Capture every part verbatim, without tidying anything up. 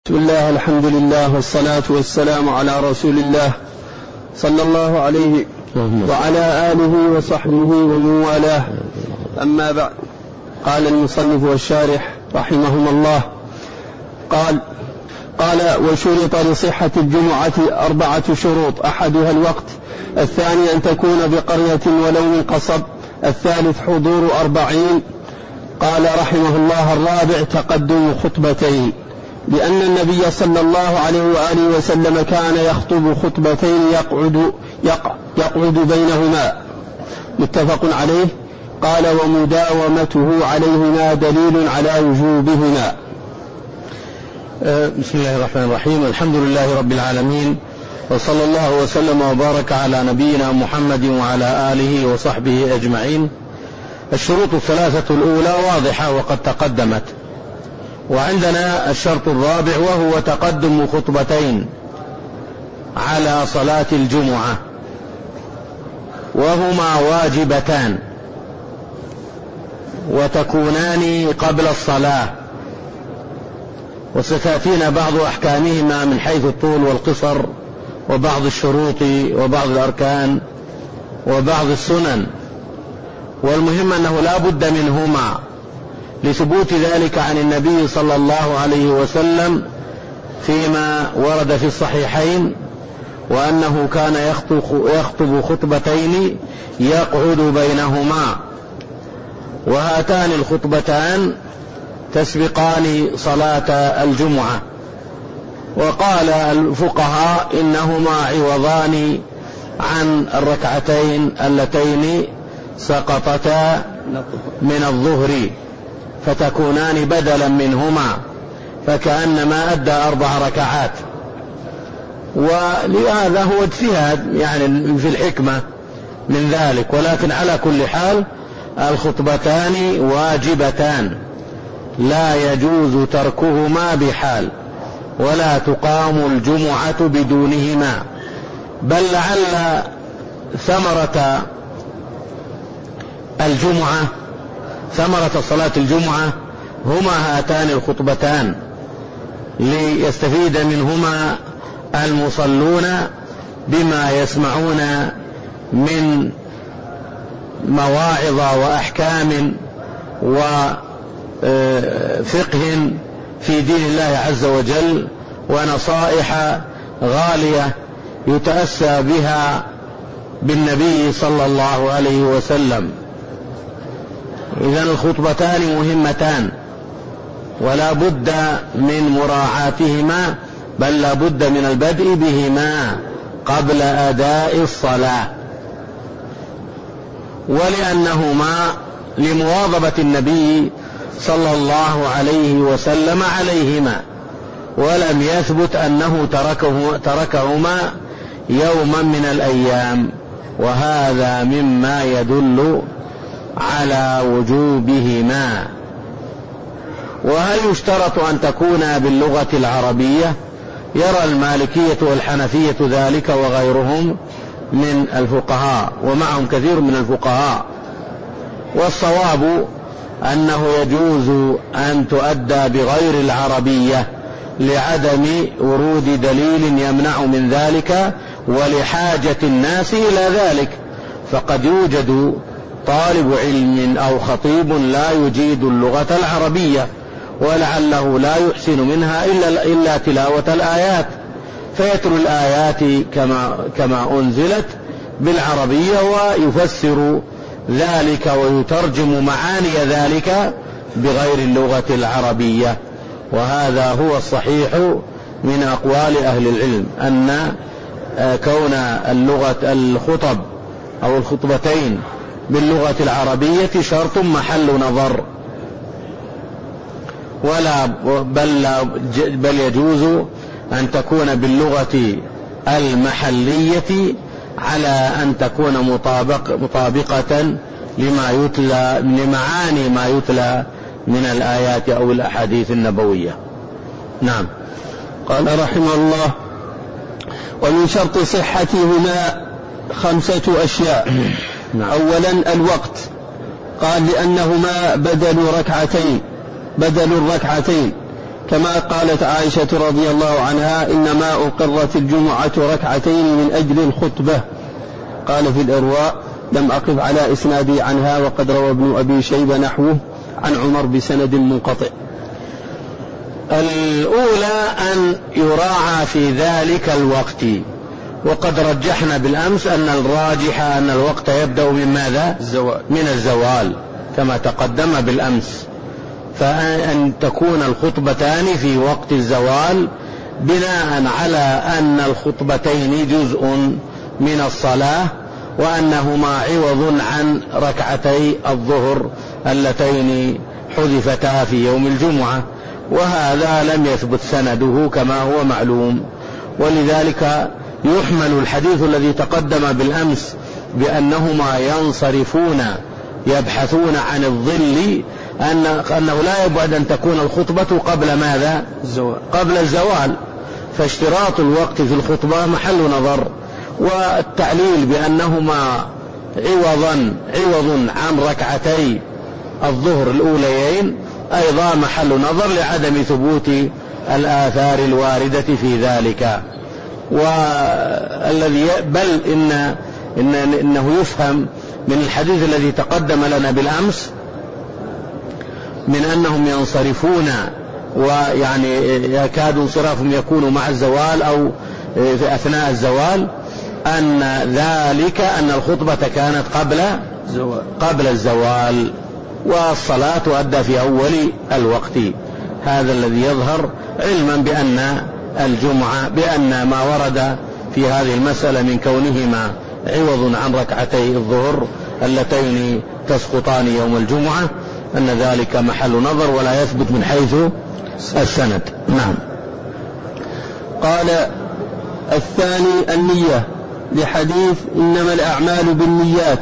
بسم الله، الحمد لله، والصلاة والسلام على رسول الله صلى الله عليه وعلى آله وصحبه ومن والاه. أما بعد، قال المصنف والشارح رحمهما الله قال قال وشرط لصحة الجمعة أربعة شروط: أحدها الوقت، الثاني أن تكون بقرية ولو من قصب، الثالث حضور أربعين. قال رحمه الله: الرابع تقدم خطبتين، لأن النبي صلى الله عليه وآله وسلم كان يخطب خطبتين يقعد, يقعد بينهما، متفق عليه. قال ومداومته عليهما دليل على وجوبهما. بسم الله الرحمن الرحيم. الحمد لله رب العالمين، وصلى الله وسلم وبارك على نبينا محمد وعلى آله وصحبه أجمعين. الشروط الثلاثة الأولى واضحة وقد تقدمت، وعندنا الشرط الرابع وهو تقدم خطبتين على صلاة الجمعة، وهما واجبتان وتكونان قبل الصلاة، وستأتينا بعض أحكامهما من حيث الطول والقصر وبعض الشروط وبعض الأركان وبعض السنن. والمهم أنه لا بد منهما لثبوت ذلك عن النبي صلى الله عليه وسلم فيما ورد في الصحيحين، وأنه كان يخطب خطبتين يقعد بينهما، وهاتان الخطبتان تسبقان صلاة الجمعة. وقال الفقهاء إنهما عوضان عن الركعتين اللتين سقطتا من الظهر، فتكونان بدلا منهما، فكأنما أدى أربع ركعات. ولهذا هو اجتهاد يعني في الحكمة من ذلك، ولكن على كل حال الخطبتان واجبتان لا يجوز تركهما بحال، ولا تقام الجمعة بدونهما. بل لعل ثمرة الجمعة ثمرة صلاة الجمعة هما هاتان الخطبتان، ليستفيد منهما المصلون بما يسمعون من مواعظ وأحكام وفقه في دين الله عز وجل، ونصائح غالية يتأسى بها بالنبي صلى الله عليه وسلم. إذن الخطبتان مهمتان، ولا بد من مراعاتهما، بل لا بد من البدء بهما قبل أداء الصلاة، ولأنهما لمواظبة النبي صلى الله عليه وسلم عليهما، ولم يثبت أنه تركه تركهما يوما من الأيام، وهذا مما يدل على وجوبهما. وهل يشترط أن تكون باللغة العربية؟ يرى المالكية والحنفية ذلك وغيرهم من الفقهاء، ومعهم كثير من الفقهاء. والصواب أنه يجوز أن تؤدى بغير العربية لعدم ورود دليل يمنع من ذلك، ولحاجة الناس إلى ذلك. فقد يوجد طالب علم أو خطيب لا يجيد اللغة العربية، ولعله لا يحسن منها إلا, إلا تلاوة الآيات، فيتلو الآيات كما, كما أنزلت بالعربية، ويفسر ذلك ويترجم معاني ذلك بغير اللغة العربية. وهذا هو الصحيح من أقوال أهل العلم، أن كون اللغة الخطب أو الخطبتين باللغة العربية شرط محل نظر، ولا بل, بل يجوز أن تكون باللغة المحلية على أن تكون مطابق مطابقة لما يتلى لمعاني ما يتلى من الآيات أو الأحاديث النبوية. نعم. قال رحمه الله: ومن شرط صحتهما خمسة أشياء. نعم. أولا الوقت، قال لأنهما بدل ركعتين بدل الركعتين كما قالت عائشة رضي الله عنها إنما أقرت الجمعة ركعتين من أجل الخطبة. قال في الإرواء لم أقف على إسنادي عنها، وقد روى ابن أبي شيبة نحوه عن عمر بسند منقطع. الأولى أن يراعى في ذلك الوقت، وقد رجحنا بالأمس أن الراجح أن الوقت يبدأ من ماذا؟ الزوال. من الزوال كما تقدم بالأمس، فأن تكون الخطبتان في وقت الزوال بناء على أن الخطبتين جزء من الصلاة، وأنهما عوض عن ركعتي الظهر اللتين حذفتا في يوم الجمعة، وهذا لم يثبت سنده كما هو معلوم. ولذلك يحمل الحديث الذي تقدم بالأمس بأنهما ينصرفون يبحثون عن الظل أن أنه لا يبعد أن تكون الخطبة قبل ماذا؟ الزوال. قبل الزوال، فاشتراط الوقت في الخطبة محل نظر، والتعليل بأنهما عوضا عوض عن ركعتي الظهر الأوليين أيضا محل نظر لعدم ثبوت الآثار الواردة في ذلك. والذي بل إن إن إنه يفهم من الحديث الذي تقدم لنا بالأمس من أنهم ينصرفون، ويعني يكاد انصرافهم يكون مع الزوال أو في أثناء الزوال، أن ذلك أن الخطبة كانت قبل زوال. قبل الزوال، والصلاة تؤدى في أول الوقت. هذا الذي يظهر، علما بأن الجمعة بأن ما ورد في هذه المسألة من كونهما عوض عن ركعتي الظهر اللتين تسقطان يوم الجمعة أن ذلك محل نظر ولا يثبت من حيث السند. نعم. قال الثاني النية لحديث إنما الأعمال بالنيات.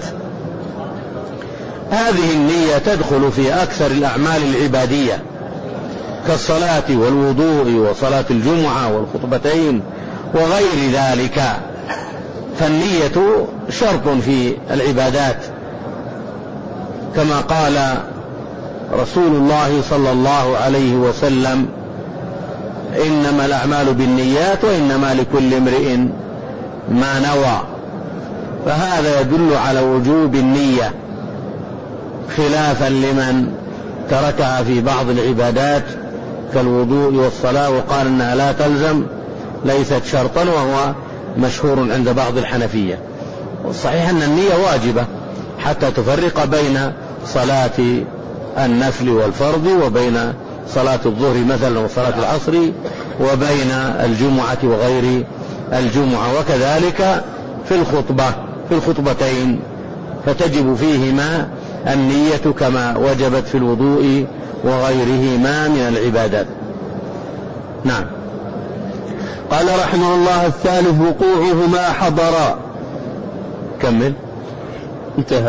هذه النية تدخل في أكثر الأعمال العبادية كالصلاة والوضوء وصلاة الجمعة والخطبتين وغير ذلك، فالنية شرط في العبادات، كما قال رسول الله صلى الله عليه وسلم إنما الأعمال بالنيات وإنما لكل امرئ ما نوى، فهذا يدل على وجوب النية خلافا لمن تركها في بعض العبادات كالوضوء والصلاة وقال أنها لا تلزم ليست شرطا، وهو مشهور عند بعض الحنفية. والصحيح أن النية واجبة حتى تفرق بين صلاة النفل والفرض وبين صلاة الظهر مثلا وصلاة العصر وبين الجمعة وغير الجمعة، وكذلك في الخطبة في الخطبتين فتجب فيهما النية كما وجبت في الوضوء وغيرهما من العبادات. نعم. قال رحمه الله الثالث وقوعهما حضرا. كمل. انتهى.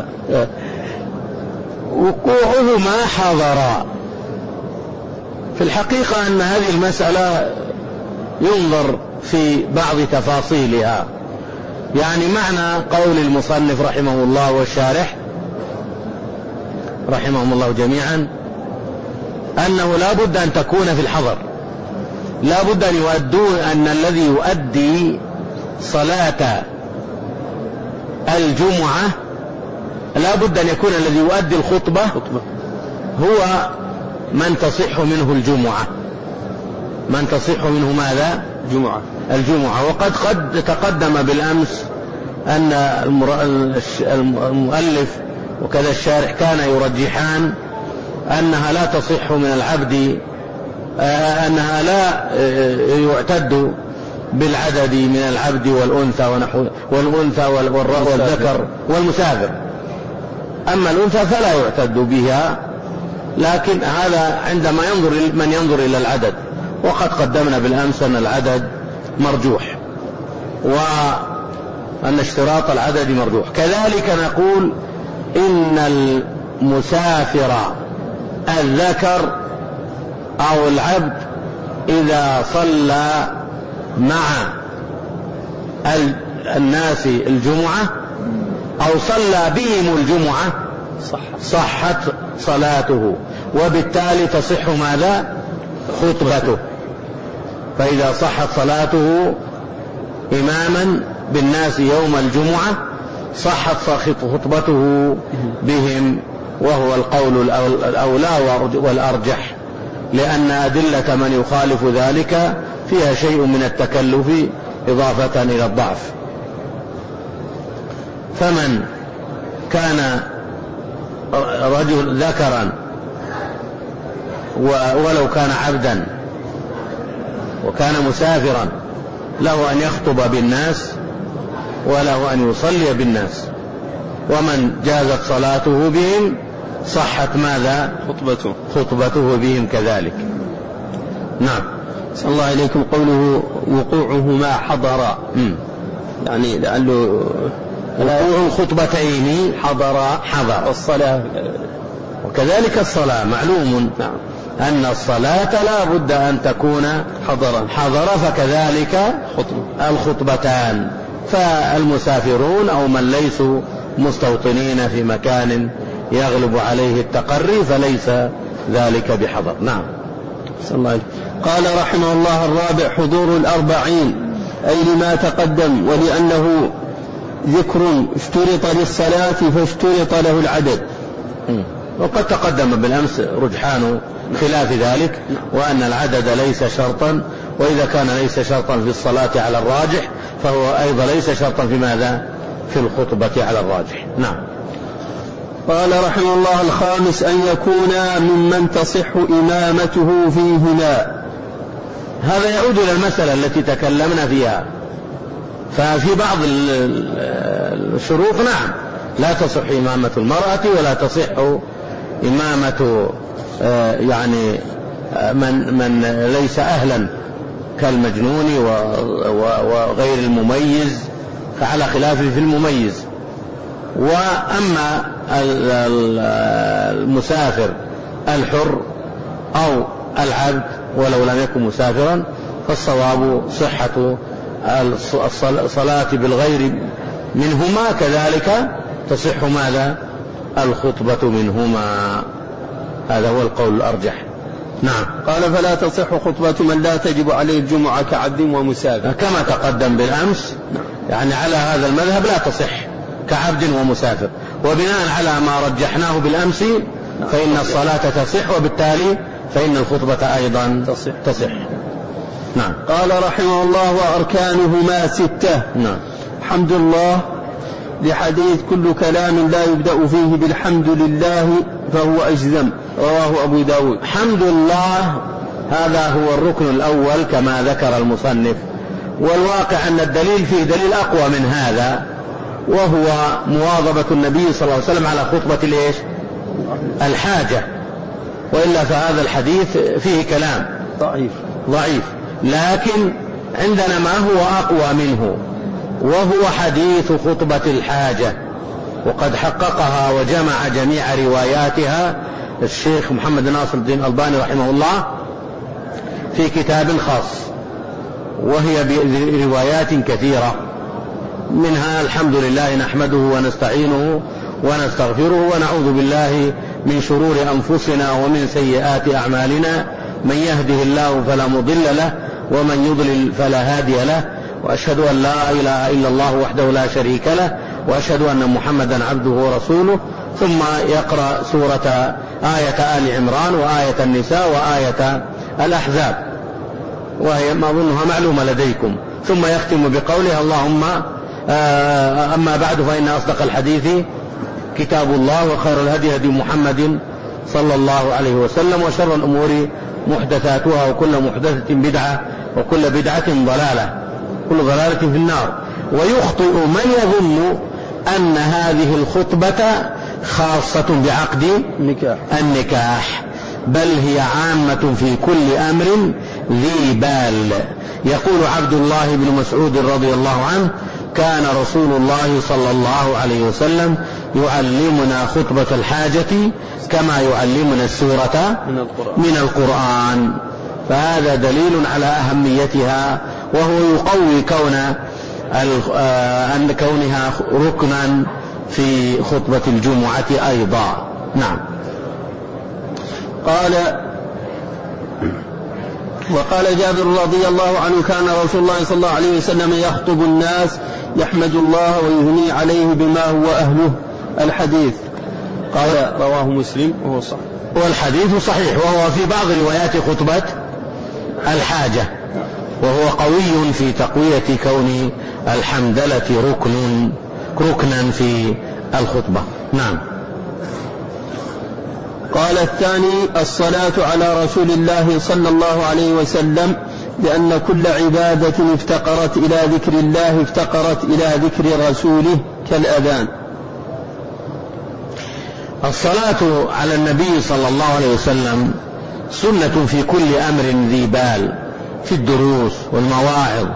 وقوعهما حضرا، في الحقيقة أن هذه المسألة ينظر في بعض تفاصيلها، يعني معنى قول المصنف رحمه الله والشارح رحمهم الله جميعا أنه لا بد أن تكون في الحضر، لا بد أن يؤدون أن الذي يؤدي صلاة الجمعة لا بد أن يكون الذي يؤدي الخطبة هو من تصح منه الجمعة، من تصح منه ماذا؟ جمعة الجمعة. وقد قد تقدم بالأمس أن المؤلف وكذا الشارح كان يرجحان أنها لا تصح من العبد، أنها لا يعتد بالعدد من العبد والأنثى ونحو والأنثى والذكر والمسافر، أما الأنثى فلا يعتد بها، لكن هذا عندما ينظر من ينظر إلى العدد، وقد قدمنا بالأمس أن العدد مرجوح وأن اشتراط العدد مرجوح. كذلك نقول إن المسافر الذكر أو العبد إذا صلى مع الناس الجمعة أو صلى بهم الجمعة صحت صلاته، وبالتالي تصح ماذا؟ خطبته. فإذا صحت صلاته إماما بالناس يوم الجمعة صحت خطبته بهم، وهو القول الأولى والأرجح، لأن أدلة من يخالف ذلك فيها شيء من التكلف إضافة إلى الضعف. فمن كان رجل ذكرا ولو كان عبدا وكان مسافرا له أن يخطب بالناس وله أن يصلي بالناس، ومن جازت صلاته بهم صحت ماذا؟ خطبته خطبته بهم كذلك. نعم. صلى الله عليكم. قوله وقوعهما حضرا، يعني لأنه وقوع الخطبتين حضر حضر الصلاة، وكذلك الصلاة معلوم نعم أن الصلاة لا بد أن تكون حضرا حضر، فكذلك خطبة. الخطبتان. فالمسافرون أو من ليسوا مستوطنين في مكان يغلب عليه التقري فليس ذلك بحضر. نعم. صلى الله عليه. قال رحمه الله: الرابع حضور الأربعين، أي لما تقدم، ولأنه ذكر اشترط للصلاة فاشترط له العدد. وقد تقدم بالأمس رجحان خلاف ذلك، وأن العدد ليس شرطا، وإذا كان ليس شرطا في الصلاة على الراجح فهو أيضا ليس شرطا في ماذا؟ في الخطبة على الراجح. نعم. قال رحمه الله: الخامس أن يكون ممن تصح إمامته فيهما. هذا يعود إلى المسألة التي تكلمنا فيها. ففي بعض الشروط نعم لا تصح إمامة المرأة، ولا تصح إمامة يعني من من ليس أهلا كالمجنون وغير المميز، على خلاف في المميز. وأما المسافر الحر أو العبد ولو لم يكن مسافرا فالصواب صحة الصلاة بالغير منهما، كذلك تصح ماذا؟ الخطبة منهما. هذا هو القول الأرجح. نعم. قال: فلا تصح خطبة من لا تجب عليه الجمعة كعبد ومسافر، كما تقدم بالأمس. يعني على هذا المذهب لا تصح كعبد ومسافر، وبناء على ما رجحناه بالأمس فإن الصلاة تصح، وبالتالي فإن الخطبة أيضا تصح, تصح. نعم. قال رحمه الله: وأركانهما ستة. نعم. حمد الله، لحديث كل كلام لا يبدأ فيه بالحمد لله فهو أجزم، رواه أبو داود. حمد الله هذا هو الركن الأول كما ذكر المصنف، والواقع أن الدليل فيه دليل أقوى من هذا، وهو مواظبة النبي صلى الله عليه وسلم على خطبة الإيش؟ الحاجة، وإلا فهذا الحديث فيه كلام ضعيف ضعيف لكن عندنا ما هو أقوى منه، وهو حديث خطبة الحاجة، وقد حققها وجمع جميع رواياتها الشيخ محمد ناصر الدين الألباني رحمه الله في كتاب خاص، وهي بروايات كثيرة، منها الحمد لله نحمده ونستعينه ونستغفره ونعوذ بالله من شرور أنفسنا ومن سيئات أعمالنا، من يهده الله فلا مضل له ومن يضلل فلا هادي له، وأشهد أن لا إله إلا الله وحده لا شريك له، وأشهد أن محمدا عبده ورسوله. ثم يقرأ سورة آية آل عمران وآية النساء وآية الأحزاب، وهي ما أظنها معلومة لديكم، ثم يختم بقوله: اللهم أما بعد فإن أصدق الحديث كتاب الله، وخير الهدي هدي محمد صلى الله عليه وسلم، وشر الأمور محدثاتها، وكل محدثة بدعة، وكل بدعة ضلالة، كل ضلالة في النار. ويخطئ من يظن أن هذه الخطبة خاصة بعقد النكاح، بل هي عامة في كل أمر ذي بال. يقول عبد الله بن مسعود رضي الله عنه: كان رسول الله صلى الله عليه وسلم يعلمنا خطبة الحاجة كما يعلمنا السورة من القرآن. فهذا دليل على أهميتها، وهو يقوي كون أن كونها ركنا في خطبة الجمعة أيضا. نعم. قال: وقال جابر رضي الله عنه كان رسول الله صلى الله عليه وسلم يخطب الناس يحمد الله ويثني عليه بما هو أهله. الحديث قال رواه مسلم وهو صحيح. والحديث صحيح، وهو في بعض روايات خطبة الحاجة، وهو قوي في تقوية كون الحمدلة ركن ركنا في الخطبة. نعم. قال الثاني الصلاة على رسول الله صلى الله عليه وسلم، لأن كل عبادة افتقرت إلى ذكر الله افتقرت إلى ذكر رسوله كالأذان. الصلاة على النبي صلى الله عليه وسلم سنة في كل أمر ذي بال، في الدروس والمواعظ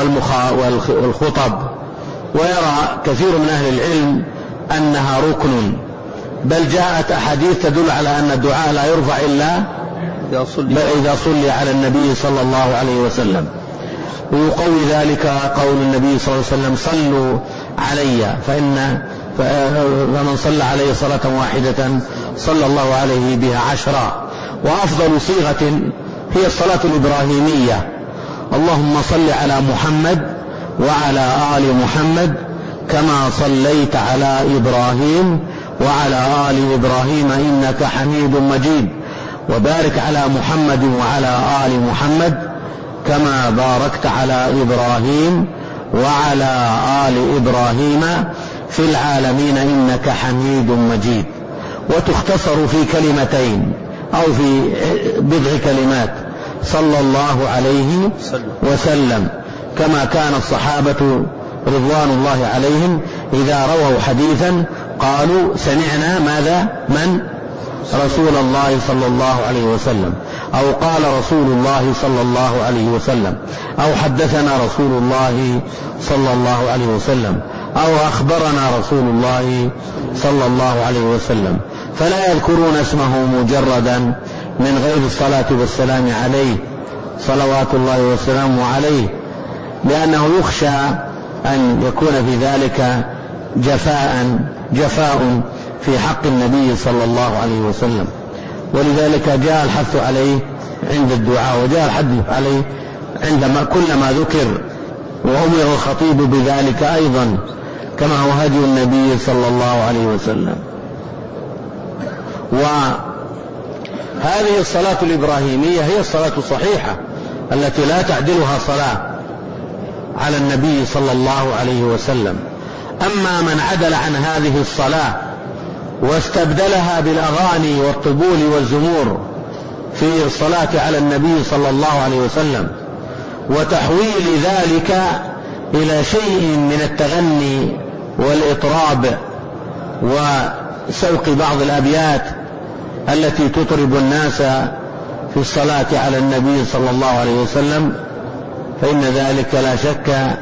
والخطب، ويرى كثير من أهل العلم أنها ركن، بل جاءت أحاديث تدل على أن الدعاء لا يرفع إلا إذا صلي على النبي صلى الله عليه وسلم. ويقوي ذلك قول النبي صلى الله عليه وسلم صلوا علي فإن فمن صلى عليه صلاة واحدة صلى الله عليه بها عشرا. وأفضل صيغة هي الصلاة الإبراهيمية، اللهم صل على محمد وعلى آل محمد كما صليت على إبراهيم وعلى آل إبراهيم إنك حميد مجيد، وبارك على محمد وعلى آل محمد كما باركت على إبراهيم وعلى آل إبراهيم في العالمين إنك حميد مجيد. وتختصر في كلمتين أو في بضع كلمات، صلى الله عليه وسلم، كما كان الصحابة رضوان الله عليهم إذا رووا حديثا قالوا سمعنا ماذا من رسول الله صلى الله عليه وسلم، أو قال رسول الله صلى الله عليه وسلم، أو حدثنا رسول الله صلى الله عليه وسلم، أو أخبرنا رسول الله صلى الله عليه وسلم، فلا يذكرون اسمه مجردا من غير الصلاة والسلام عليه صلوات الله وسلامه عليه، لأنه يخشى أن يكون في ذلك جفاء جفاء في حق النبي صلى الله عليه وسلم. ولذلك جاء الحث عليه عند الدعاء، وجاء الحث عليه عندما كلما ذكر، وأمر الخطيب بذلك أيضا كما هو هدي النبي صلى الله عليه وسلم. وهذه الصلاة الإبراهيمية هي الصلاة الصحيحة التي لا تعدلها صلاة على النبي صلى الله عليه وسلم. أما من عدل عن هذه الصلاة واستبدلها بالأغاني والطبول والزمور في الصلاة على النبي صلى الله عليه وسلم، وتحويل ذلك إلى شيء من التغني والإطراب وسوق بعض الأبيات التي تطرب الناس في الصلاة على النبي صلى الله عليه وسلم، فإن ذلك لا شك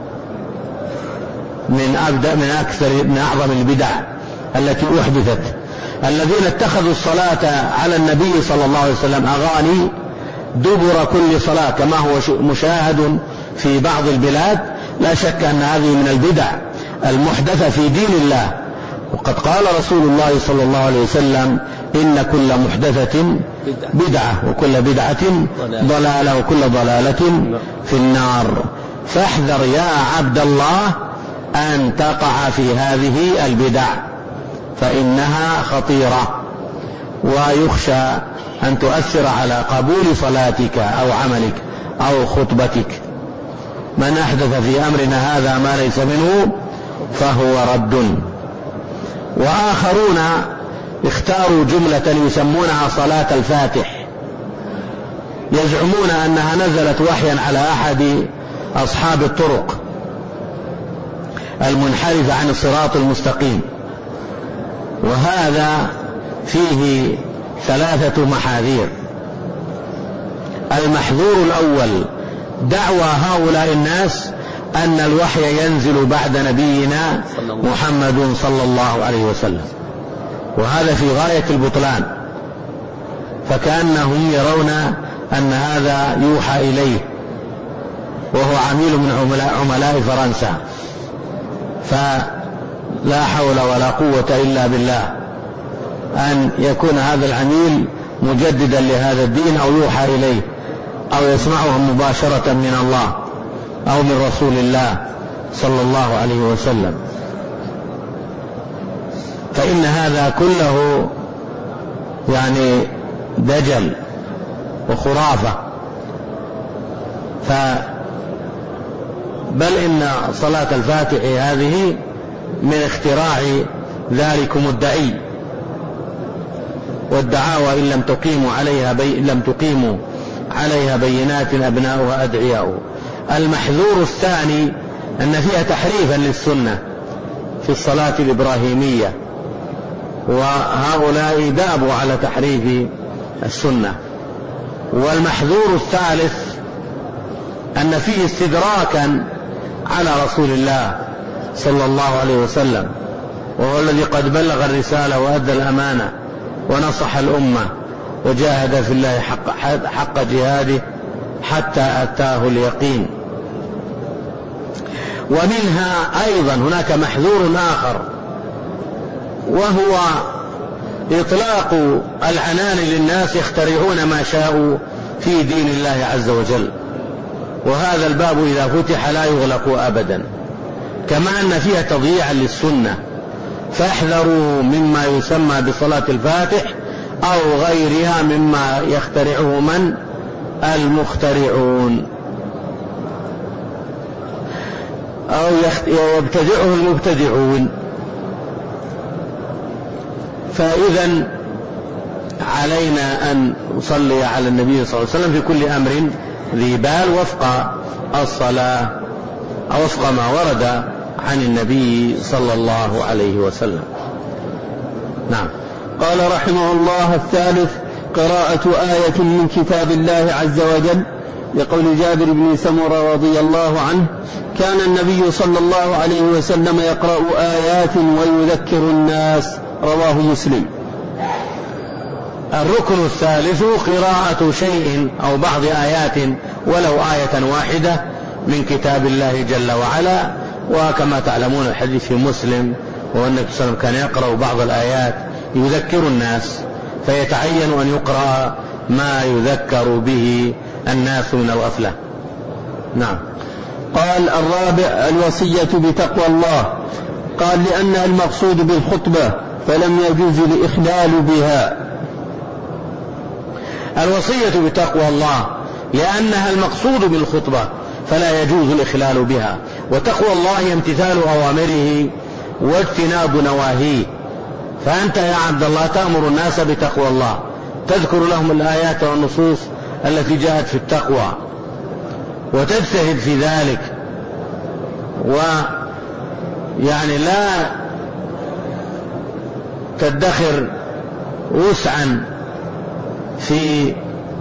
من أبدأ من أكثر من أعظم البدع التي أحدثت. الذين اتخذوا الصلاة على النبي صلى الله عليه وسلم أغاني دبر كل صلاة كما هو مشاهد في بعض البلاد، لا شك أن هذه من البدع المحدثة في دين الله. وقد قال رسول الله صلى الله عليه وسلم إن كل محدثة بدعة وكل بدعة ضلالة وكل ضلالة في النار. فاحذر يا عبد الله أن تقع في هذه البدع فإنها خطيرة، ويخشى أن تؤثر على قبول صلاتك أو عملك أو خطبتك. من أحدث في أمرنا هذا ما ليس منه فهو رد. وآخرون اختاروا جملة يسمونها صلاة الفاتح، يزعمون أنها نزلت وحيا على أحد أصحاب الطرق المنحرفة عن الصراط المستقيم، وهذا فيه ثلاثة محاذير. المحذور الأول دعوى هؤلاء الناس أن الوحي ينزل بعد نبينا محمد صلى الله عليه وسلم، وهذا في غاية البطلان، فكأنهم يرون أن هذا يوحى إليه وهو عميل من عملاء, عملاء فرنسا، فلا حول ولا قوة إلا بالله أن يكون هذا العميل مجددا لهذا الدين أو يوحى إليه. أو يسمعهم مباشرة من الله أو من رسول الله صلى الله عليه وسلم، فإن هذا كله يعني دجل وخرافة. ف بل إن صلاة الفاتح هذه من اختراع ذلكم الدعي، والدعاوى إن لم تقيموا عليها بي... لم تقيموا عليها بينات أبناؤها أدعياء. المحذور الثاني أن فيها تحريفا للسنة في الصلاة الإبراهيمية، وهؤلاء دابوا على تحريف السنة. والمحذور الثالث أن فيه استدراكا على رسول الله صلى الله عليه وسلم، وهو الذي قد بلغ الرسالة وأدى الأمانة ونصح الأمة وجاهد في الله حق, حق جهاده حتى أتاه اليقين. ومنها أيضا هناك محذور آخر، وهو إطلاق العنان للناس يخترعون ما شاءوا في دين الله عز وجل، وهذا الباب إذا فتح لا يغلق أبدا. كما أن فيها تضييعا للسنة، فاحذروا مما يسمى بصلاة الفاتح أو غيرها مما يخترعه من المخترعون أو يبتدعه المبتدعون. فإذا علينا أن نصلي على النبي صلى الله عليه وسلم في كل أمر ذي بال وفق الصلاة أو وفق ما ورد عن النبي صلى الله عليه وسلم. نعم. قال رحمه الله: الثالث قراءة آية من كتاب الله عز وجل، لقول جابر بن سمرة رضي الله عنه: كان النبي صلى الله عليه وسلم يقرأ آيات ويذكر الناس، رواه مسلم. الركن الثالث قراءة شيء أو بعض آيات ولو آية واحدة من كتاب الله جل وعلا. وكما تعلمون الحديث في مسلم، والنبي صلى الله عليه وسلم كان يقرأ بعض الآيات يذكر الناس، فيتعين أن يقرأ ما يذكر به الناس من الغفلة. نعم. قال: الرابع الوصية بتقوى الله. قال: لأنها المقصود بالخطبة فلم يجوز الإخلال بها. الوصية بتقوى الله لأنها المقصود بالخطبة فلا يجوز الإخلال بها. وتقوى الله امتثال أوامره واجتناب نواهيه. فأنت يا عبد الله تأمر الناس بتقوى الله، تذكر لهم الآيات والنصوص التي جاءت في التقوى وتجتهد في ذلك، ويعني لا تدخر وسعا في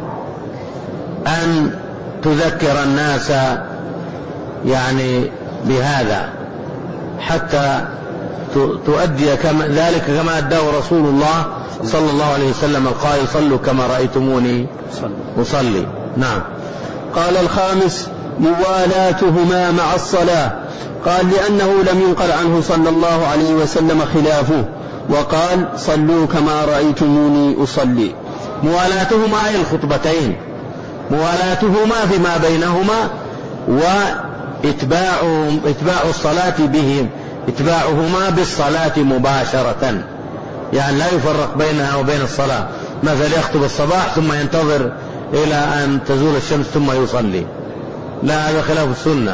أن تذكر الناس يعني بهذا حتى تؤدي كما ذلك كما أداه رسول الله صلى الله عليه وسلم القائل: صلوا كما رأيتموني أصلي. نعم. قال: الخامس موالاتهما مع الصلاة. قال: لأنه لم ينقل عنه صلى الله عليه وسلم خلافه، وقال: صلوا كما رأيتموني أصلي. موالاتهما أي الخطبتين، موالاتهما فيما بينهما، وإتباع إتباع الصلاة بهم، إتباعهما بالصلاة مباشرة، يعني لا يفرق بينها وبين الصلاة. مثلا يخطب الصباح ثم ينتظر إلى أن تزول الشمس ثم يصلي، لا، هذا خلاف السنة.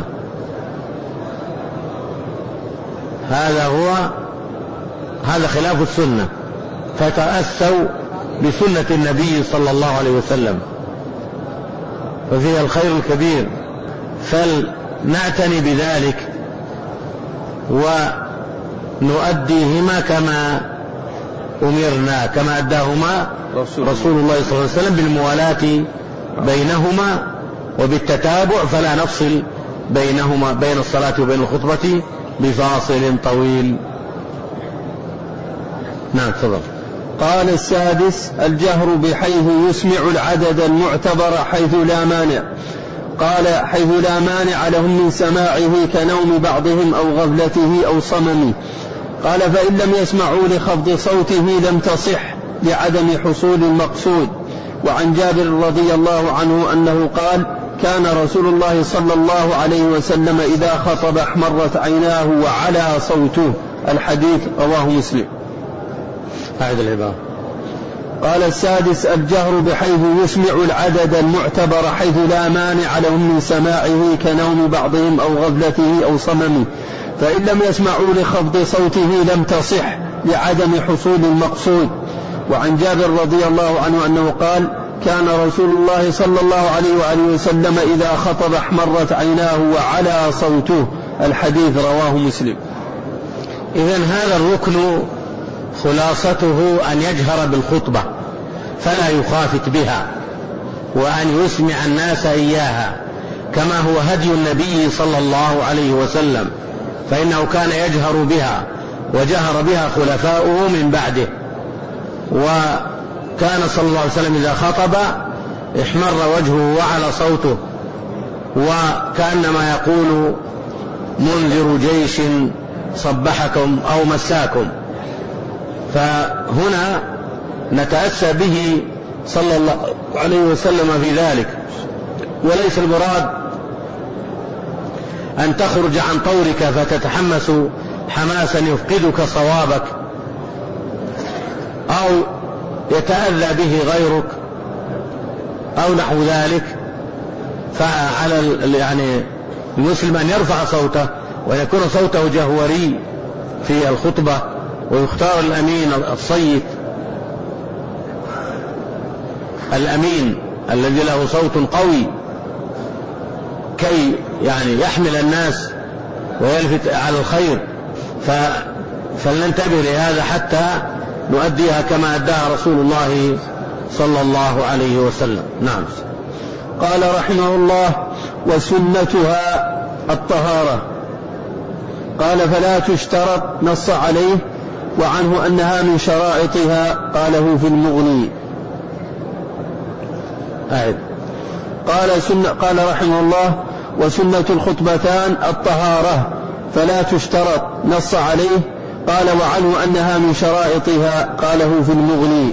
هذا هو هذا خلاف السنة. فتأسوا بسنة النبي صلى الله عليه وسلم، ففيها الخير الكبير، فلنعتني بذلك ونؤديهما كما أمرنا، كما أداهما رسول, رسول الله صلى الله عليه وسلم، بالموالاة بينهما وبالتتابع، فلا نفصل بينهما بين الصلاة وبين الخطبة بفاصل طويل. نعم، تفضل. قال: السادس الجهر بحيث يسمع العدد المعتبر حيث لا مانع. قال: حيث لا مانع لهم من سماعه كنوم بعضهم أو غفلته أو صممه. قال: فإن لم يسمعوا لخفض صوته لم تصح لعدم حصول المقصود، وعن جابر رضي الله عنه أنه قال كان رسول الله صلى الله عليه وسلم إذا خطب احمرت عيناه وعلى صوته. الحديث رواه مسلم. أعد العبارة. قال السادس الجهر بحيث يسمع العدد المعتبر حيث لا مانع لهم من سماعه كنوم بعضهم أو غفلته أو صممه، فإن لم يسمعوا لخفض صوته لم تصح لعدم حصول المقصود. وعن جابر رضي الله عنه أنه قال كان رسول الله صلى الله عليه وآله وسلم إذا خطب احمرت عيناه وعلى صوته. الحديث رواه مسلم. إذن هذا الركن خلاصته أن يجهر بالخطبة فلا يخافت بها، وأن يسمع الناس إياها كما هو هدي النبي صلى الله عليه وسلم، فإنه كان يجهر بها وجهر بها خلفاؤه من بعده. وكان صلى الله عليه وسلم إذا خطب احمر وجهه وعلى صوته، وكأنما يقول منذر جيش صبحكم أو مساكم. فهنا نتأسى به صلى الله عليه وسلم في ذلك، وليس المراد أن تخرج عن طورك فتتحمس حماسا يفقدك صوابك أو يتأذى به غيرك أو نحو ذلك. فعلى يعني المسلم أن يرفع صوته ويكون صوته جهوري في الخطبة، ويختار الأمين الصيت الأمين الذي له صوت قوي كي يعني يحمل الناس ويلفت على الخير. فلننتبه لهذا حتى نؤديها كما أداها رسول الله صلى الله عليه وسلم. نعم. قال رحمه الله وسنتها الطهارة. قال فلا تشترط نص عليه، وعنه أنها من شرائطها قاله في المغني. أعد. قال, سنة قال رحمه الله وسنة الخطبتان الطهارة فلا تشترط نص عليه، قال وعنه أنها من شرائطها قاله في المغني.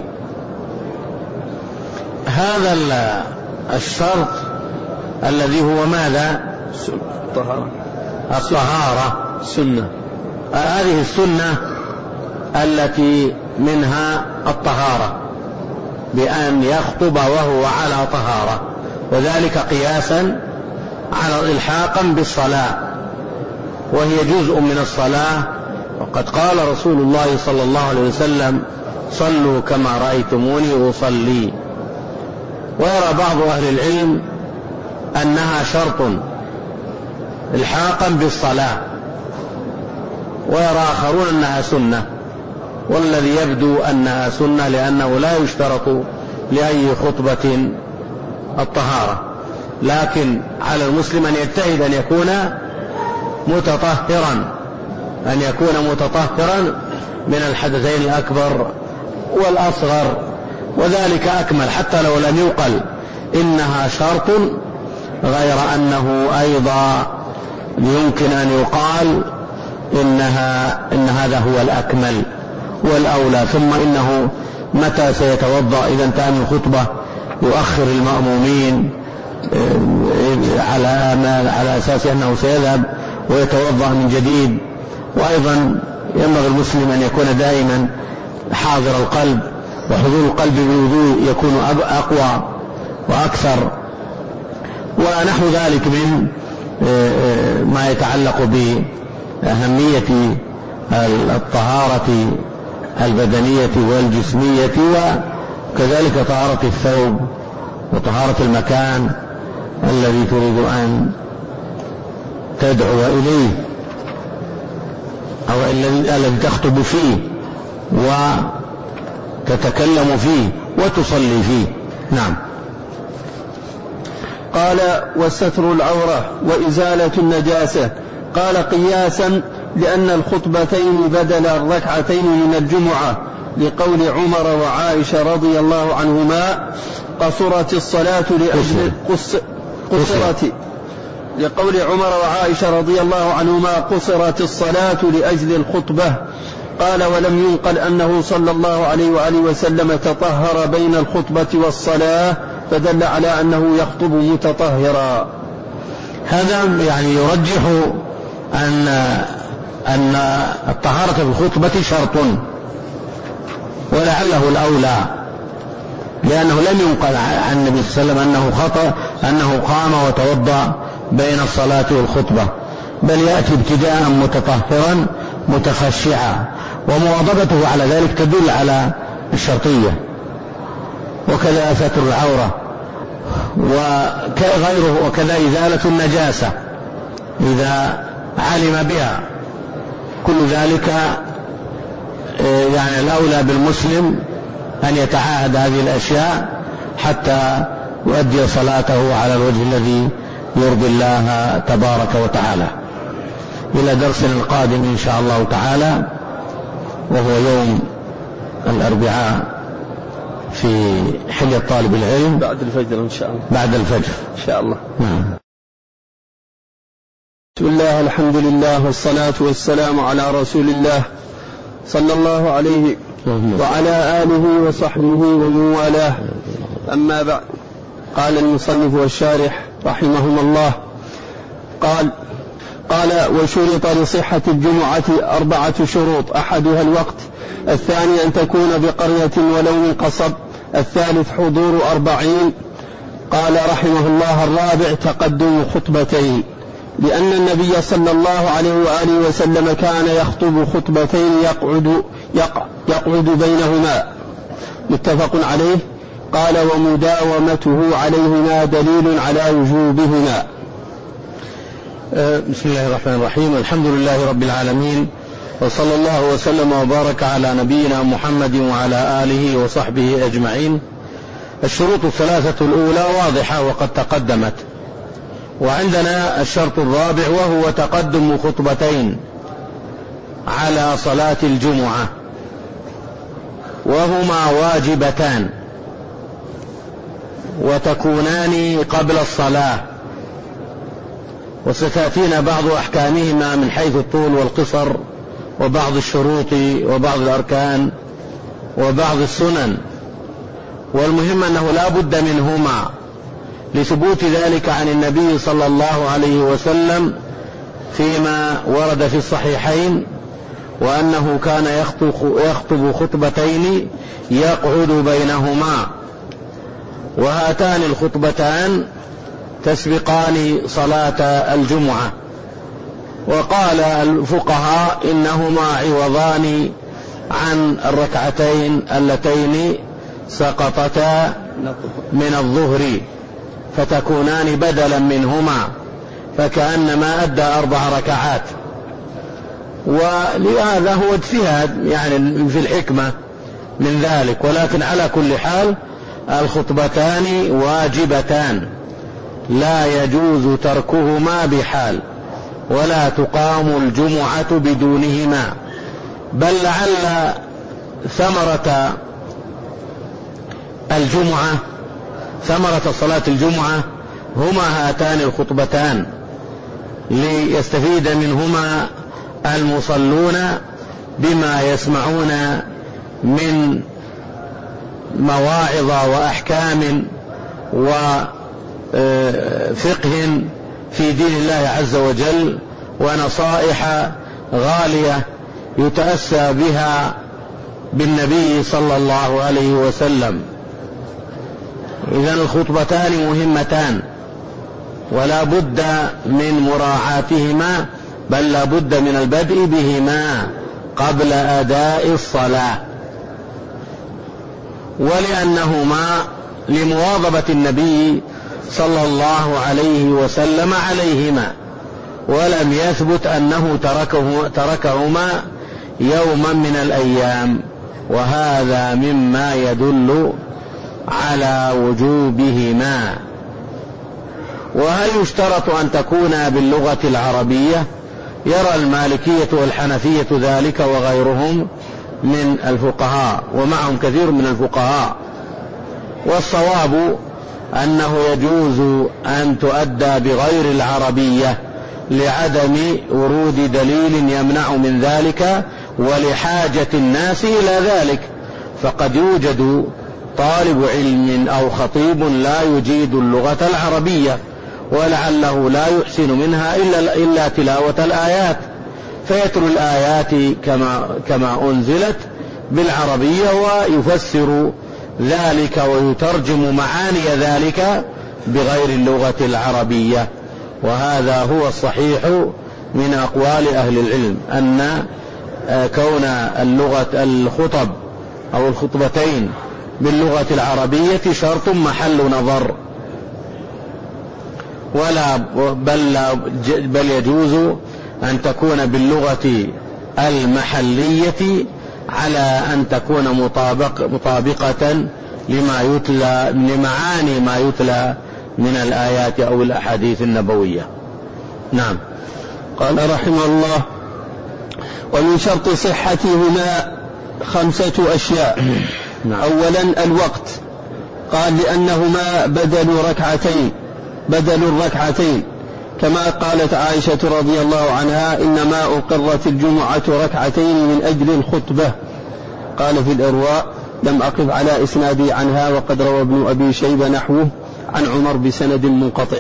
هذا الشرط الذي هو ماذا؟ الطهارة. الطهارة سنة. هذه السنة التي منها الطهارة بأن يخطب وهو على طهارة، وذلك قياسا على إلحاقا بالصلاة، وهي جزء من الصلاة. وقد قال رسول الله صلى الله عليه وسلم صلوا كما رأيتموني أصلي. ويرى بعض أهل العلم أنها شرط إلحاقا بالصلاة، ويرى آخرون أنها سنة، والذي يبدو أنها سنة لأنه لا يشترط لأي خطبة الطهارة، لكن على المسلم أن يجتهد أن يكون متطهرا أن يكون متطهرا من الحدثين الأكبر والأصغر، وذلك أكمل حتى لو لم يقل إنها شرط، غير أنه أيضا يمكن أن يقال إنها إن هذا هو الأكمل والأولى. ثم إنه متى سيتوضأ إذا انتهى من الخطبة يؤخر المأمومين على على أساس أنه سيذهب ويتوضأ من جديد. وأيضا ينبغي المسلم أن يكون دائما حاضر القلب، وحضور القلب بالوضوء يكون أقوى وأكثر، ونحو ذلك من ما يتعلق بأهمية الطهارة البدنية والجسمية، وكذلك طهارة الثوب وطهارة المكان الذي تريد أن تدعو إليه أو الذي تخطب فيه وتتكلم فيه وتصلي فيه. نعم. قال والستر العورة وإزالة النجاسة. قال قياسا لأن الخطبتين بدل الركعتين من الجمعة، لقول عمر وعائشة رضي الله عنهما قصرت الصلاة لأجل قص قصرت لقول عمر وعائشة رضي الله عنهما قصرت الصلاة لأجل الخطبة، قال ولم ينقل أنه صلى الله عليه وآله وسلم تطهر بين الخطبة والصلاة فدل على أنه يخطب متطهرا. هذا يعني يرجح أن أن الطهارة في الخطبة شرط، ولعله الأولى، لأنه لم ينقل عن النبي صلى الله عليه وسلم أنه خطأ أنه قام وتوضأ بين الصلاة والخطبة، بل يأتي ابتداء متطهرا متخشعا، ومواظبته على ذلك تدل على الشرطية، وكذا ستر العورة وغيره، وكذا إزالة النجاسة إذا علم بها. كل ذلك يعني الأولى بالمسلم أن يتعاهد هذه الأشياء حتى يؤدي صلاته على الوجه الذي يرضي الله تبارك وتعالى. إلى درسنا القادم إن شاء الله تعالى، وهو يوم الأربعاء في حلية طالب العلم بعد الفجر إن شاء الله. بعد الفجر إن شاء الله. نعم. بسم الله، الحمد لله، والصلاة والسلام على رسول الله صلى الله عليه وعلى آله وصحبه ومن والاه. أما بعد، قال المصنف والشارح رحمهما الله قال قال وشرط لصحة الجمعة أربعة شروط: أحدها الوقت، الثاني أن تكون بقرية ولو من قصب، الثالث حضور أربعين. قال رحمه الله: الرابع تقدم خطبتين، لأن النبي صلى الله عليه وآله وسلم كان يخطب خطبتين يقعد, يقعد بينهما، متفق عليه. قال ومداومته عليهما دليل على وجوبهما. بسم الله الرحمن الرحيم، الحمد لله رب العالمين، وصلى الله وسلم وبارك على نبينا محمد وعلى آله وصحبه أجمعين. الشروط الثلاثة الأولى واضحة وقد تقدمت، وعندنا الشرط الرابع وهو تقدم خطبتين على صلاة الجمعة، وهما واجبتان وتكونان قبل الصلاة، وستأتينا بعض أحكامهما من حيث الطول والقصر وبعض الشروط وبعض الأركان وبعض السنن. والمهم أنه لا بد منهما لثبوت ذلك عن النبي صلى الله عليه وسلم فيما ورد في الصحيحين، وأنه كان يخطب خطبتين يقعد بينهما، وهاتان الخطبتان تسبقان صلاة الجمعة. وقال الفقهاء إنهما عوضان عن الركعتين اللتين سقطتا من الظهر، فتكونان بدلا منهما، فكأنما أدى أربع ركعات. ولهذا هو اجتهاد يعني في الحكمة من ذلك، ولكن على كل حال الخطبتان واجبتان لا يجوز تركهما بحال، ولا تقام الجمعة بدونهما، بل لعل ثمرة الجمعة ثمرة صلاة الجمعة هما هاتان الخطبتان، ليستفيد منهما المصلون بما يسمعون من مواعظ وأحكام وفقه في دين الله عز وجل، ونصائح غالية يتأسى بها بالنبي صلى الله عليه وسلم. إذن الخطبتان مهمتان، ولا بد من مراعاتهما، بل لا بد من البدء بهما قبل أداء الصلاة، ولأنهما لمواظبة النبي صلى الله عليه وسلم عليهما، ولم يثبت أنه تركه تركهما يوما من الأيام، وهذا مما يدل على وجوبهما. وهل يشترط أن تكون باللغة العربية؟ يرى المالكية والحنفية ذلك وغيرهم من الفقهاء، ومعهم كثير من الفقهاء. والصواب أنه يجوز أن تؤدى بغير العربية لعدم ورود دليل يمنع من ذلك، ولحاجة الناس إلى ذلك، فقد يوجد طالب علم أو خطيب لا يجيد اللغة العربية ولعله لا يحسن منها إلا, إلا تلاوة الآيات، فيتلو الآيات كما, كما أنزلت بالعربية ويفسر ذلك ويترجم معاني ذلك بغير اللغة العربية. وهذا هو الصحيح من أقوال أهل العلم، أن كون اللغة الخطب أو الخطبتين باللغة العربية شرط محل نظر، ولا بل, بل يجوز أن تكون باللغة المحلية على أن تكون مطابق مطابقة لما يتلى لمعاني ما يتلى من الآيات أو الأحاديث النبوية. نعم. قال رحمه الله: ومن شرط صحتهما خمسة أشياء. نعم. أولا الوقت، قال لأنهما بدل ركعتين بدل الركعتين، كما قالت عائشة رضي الله عنها: إنما أقرت الجمعة ركعتين من أجل الخطبة. قال في الإرواء: لم أقف على إسنادي عنها، وقد روى ابن أبي شيبة نحوه عن عمر بسند منقطع.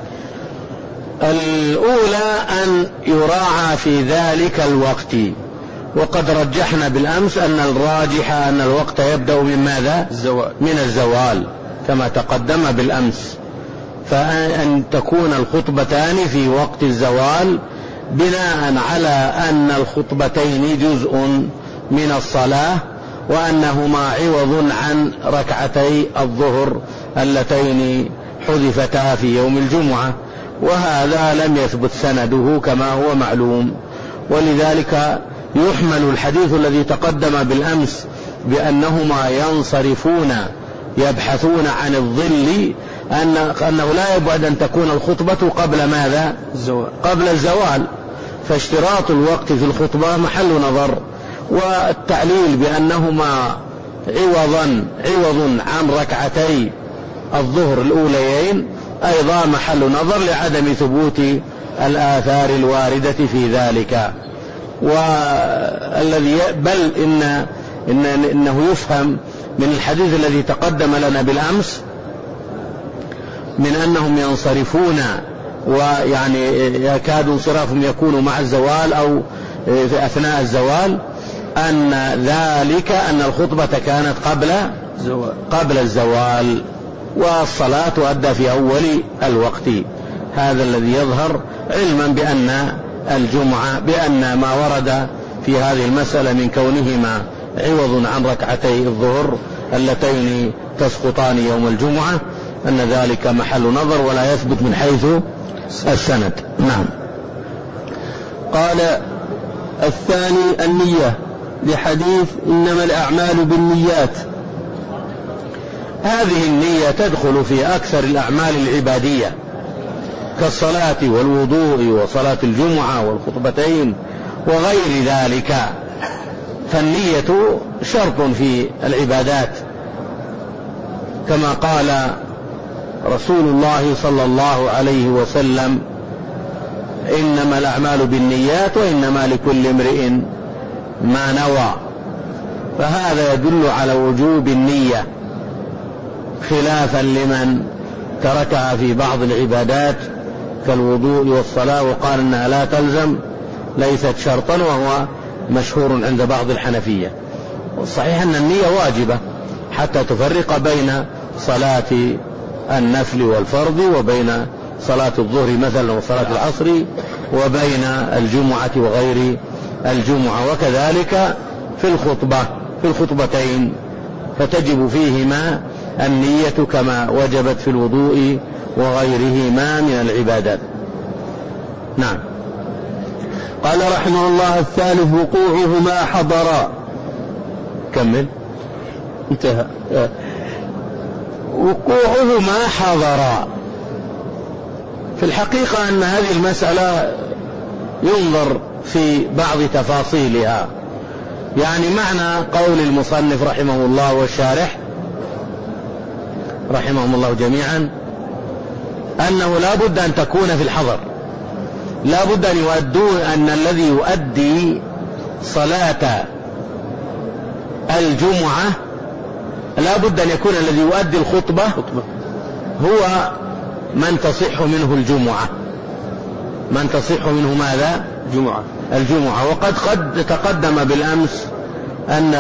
الأولى أن يراعى في ذلك الوقت، وقد رجحنا بالأمس أن الراجح أن الوقت يبدأ من ماذا؟ الزوال. من الزوال كما تقدم بالأمس، فأن تكون الخطبتان في وقت الزوال بناء على أن الخطبتين جزء من الصلاة، وأنهما عوض عن ركعتي الظهر اللتين حذفتا في يوم الجمعة، وهذا لم يثبت سنده كما هو معلوم. ولذلك يحمل الحديث الذي تقدم بالأمس بأنهما ينصرفون يبحثون عن الظل أن أنه لا يبعد أن تكون الخطبة قبل ماذا؟ الزوال. قبل الزوال، فاشتراط الوقت في الخطبة محل نظر. والتعليل بأنهما عوضا عوض عن ركعتي الظهر الأوليين أيضا محل نظر لعدم ثبوت الآثار الواردة في ذلك. والذي بل إن, إن إنه يفهم من الحديث الذي تقدم لنا بالأمس من أنهم ينصرفون، ويعني يكاد انصرافهم يكون مع الزوال أو في أثناء الزوال، أن ذلك أن الخطبة كانت قبل زوال. قبل الزوال، والصلاة تؤدى في أول الوقت. هذا الذي يظهر، علما بأن الجمعة بأن ما ورد في هذه المسألة من كونهما عوض عن ركعتي الظهر اللتين تسقطان يوم الجمعة أن ذلك محل نظر ولا يثبت من حيث السند. نعم. قال الثاني النية، لحديث إنما الأعمال بالنيات. هذه النية تدخل في أكثر الأعمال العبادية كالصلاة والوضوء وصلاة الجمعة والخطبتين وغير ذلك، فالنية شرط في العبادات، كما قال رسول الله صلى الله عليه وسلم: إنما الأعمال بالنيات وإنما لكل امرئ ما نوى. فهذا يدل على وجوب النية، خلافا لمن تركها في بعض العبادات كالوضوء والصلاة وقال إنها لا تلزم، ليست شرطا، وهو مشهور عند بعض الحنفية. والصحيح أن النية واجبة حتى تفرق بين صلاة النفل والفرض وبين صلاة الظهر مثلا وصلاة العصر وبين الجمعة وغير الجمعة، وكذلك في الخطبة في الخطبتين فتجب فيهما النية كما وجبت في الوضوء وغيرهما من العبادات. نعم. قال رحمه الله الثالث وقوعهما حضرا. كمل. انتهى. وقوعهما حضرا، في الحقيقة أن هذه المسألة ينظر في بعض تفاصيلها. يعني معنى قول المصنف رحمه الله والشارح رحمهم الله جميعا أنه لا بد أن تكون في الحضر، لا بد أن يؤدون أن الذي يؤدي صلاة الجمعة لا بد أن يكون الذي يؤدي الخطبة هو من تصح منه الجمعة، من تصح منه ماذا؟ جمعة الجمعة. وقد قد تقدم بالأمس أن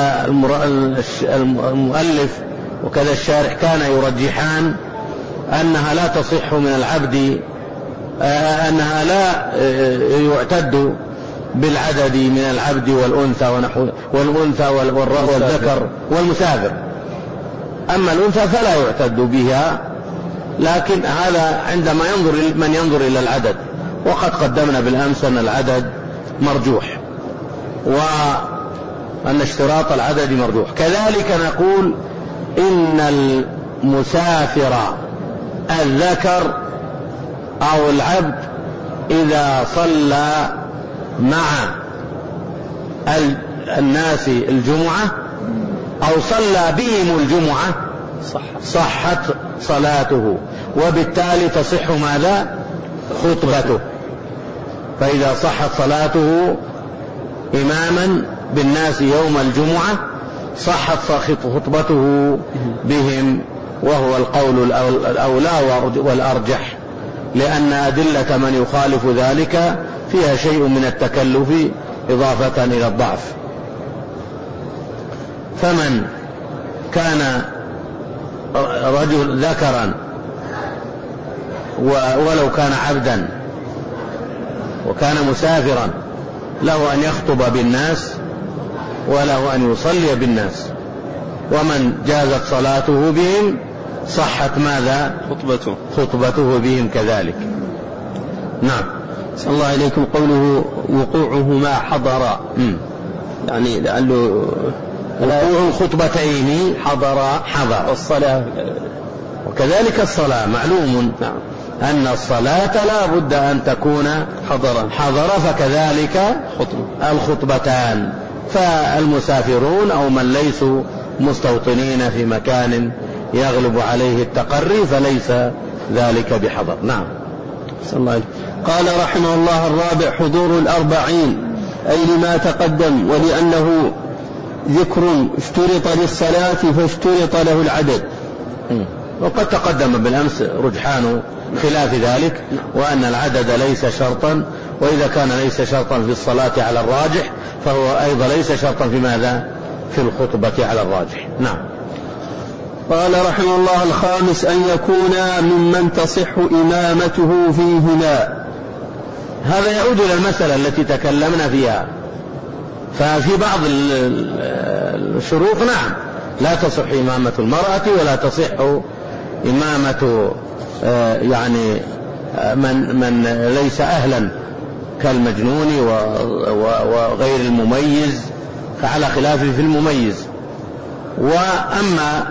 المؤلف وكذا الشارح كان يرجحان أنها لا تصح من العبد، أنها لا يعتد بالعدد من العبد والأنثى ونحو والأنثى والذكر والمسافر. أما الأنثى فلا يعتد بها، لكن هذا عندما ينظر من ينظر إلى العدد، وقد قدمنا بالأمس أن العدد مرجوح وأن اشتراط العدد مرجوح. كذلك نقول إن المسافر الذكر أو العبد إذا صلى مع الناس الجمعة أو صلى بهم الجمعة صحت صلاته، وبالتالي تصح ماذا؟ خطبته. فإذا صحت صلاته إماما بالناس يوم الجمعة صحت خطبته بهم، وهو القول الأولى والأرجح، لأن أدلة من يخالف ذلك فيها شيء من التكلف إضافة إلى الضعف. فمن كان رجل ذكرا ولو كان عبدا وكان مسافرا له أن يخطب بالناس وله أن يصلي بالناس، ومن جازت صلاته بهم صحت ماذا؟ خطبته خطبته بهم كذلك. نعم. صلى الله عليكم. قوله وقوعه ما حضر، م. يعني لأنه وقوع الخطبتين حضر حضر الصلاة، وكذلك الصلاة معلوم نعم. أن الصلاة لا بد أن تكون حضر حضر فكذلك خطبة. الخطبتان. فالمسافرون أو من ليسوا مستوطنين في مكان يغلب عليه التقري فليس ذلك بحضر. نعم. صلى الله عليه. قال رحمه الله: الرابع حضور الأربعين، أي لما تقدم، ولأنه ذكر اشترط للصلاة فاشترط له العدد. وقد تقدم بالأمس رجحان خلاف ذلك، وأن العدد ليس شرطا، وإذا كان ليس شرطا في الصلاة على الراجح فهو أيضا ليس شرطا في ماذا؟ في الخطبة على الراجح. نعم. قال رحمه الله: الخامس أن يكون ممن تصح إمامته فيهما. هذا يعود إلى المسألة التي تكلمنا فيها. ففي بعض الشروط نعم لا تصح إمامة المرأة، ولا تصح إمامة يعني من من ليس أهلا كالمجنون وغير المميز، على خلاف في المميز. وأما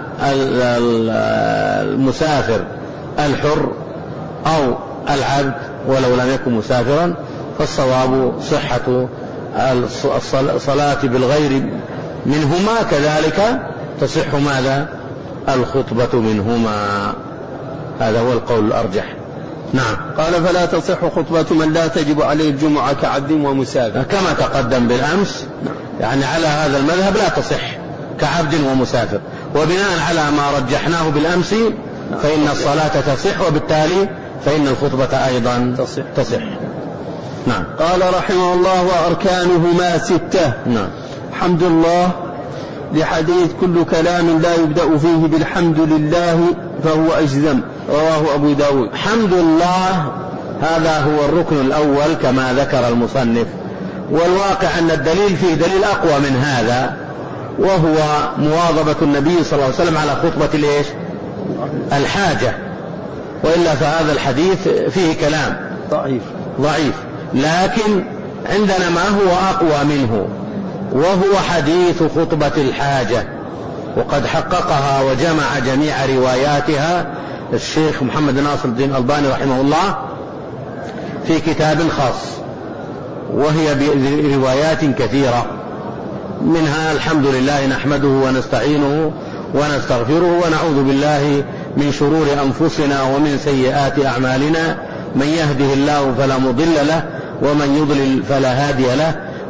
المسافر الحر أو العبد ولو لم يكن مسافرا فالصواب صحة الصلاة بالغير منهما، كذلك تصح ماذا؟ الخطبة منهما. هذا هو القول الأرجح. نعم. قال: فلا تصح خطبة من لا تجب عليه الجمعة كعبد ومسافر، كما تقدم بالأمس. يعني على هذا المذهب لا تصح كعبد ومسافر، وبناء على ما رجحناه بالأمس فإن الصلاة تصح، وبالتالي فإن الخطبة أيضا تصح, تصح. نعم. قال رحمه الله: وأركانهما ستة. نعم. حمد الله، لحديث كل كلام لا يبدأ فيه بالحمد لله فهو أجزم، رواه أبو داود. حمد الله هذا هو الركن الأول كما ذكر المصنف، والواقع أن الدليل فيه دليل أقوى من هذا، وهو مواظبة النبي صلى الله عليه وسلم على خطبة الإيش؟ الحاجة، وإلا فهذا الحديث فيه كلام ضعيف ضعيف لكن عندنا ما هو أقوى منه، وهو حديث خطبة الحاجة، وقد حققها وجمع جميع رواياتها الشيخ محمد ناصر الدين الألباني رحمه الله في كتاب خاص، وهي بروايات كثيرة، منها الحمد لله نحمده ونستعينه ونستغفره ونعوذ بالله من شرور أنفسنا ومن سيئات أعمالنا، من يهده الله فلا مضل له ومن يضلل فلا هادي له،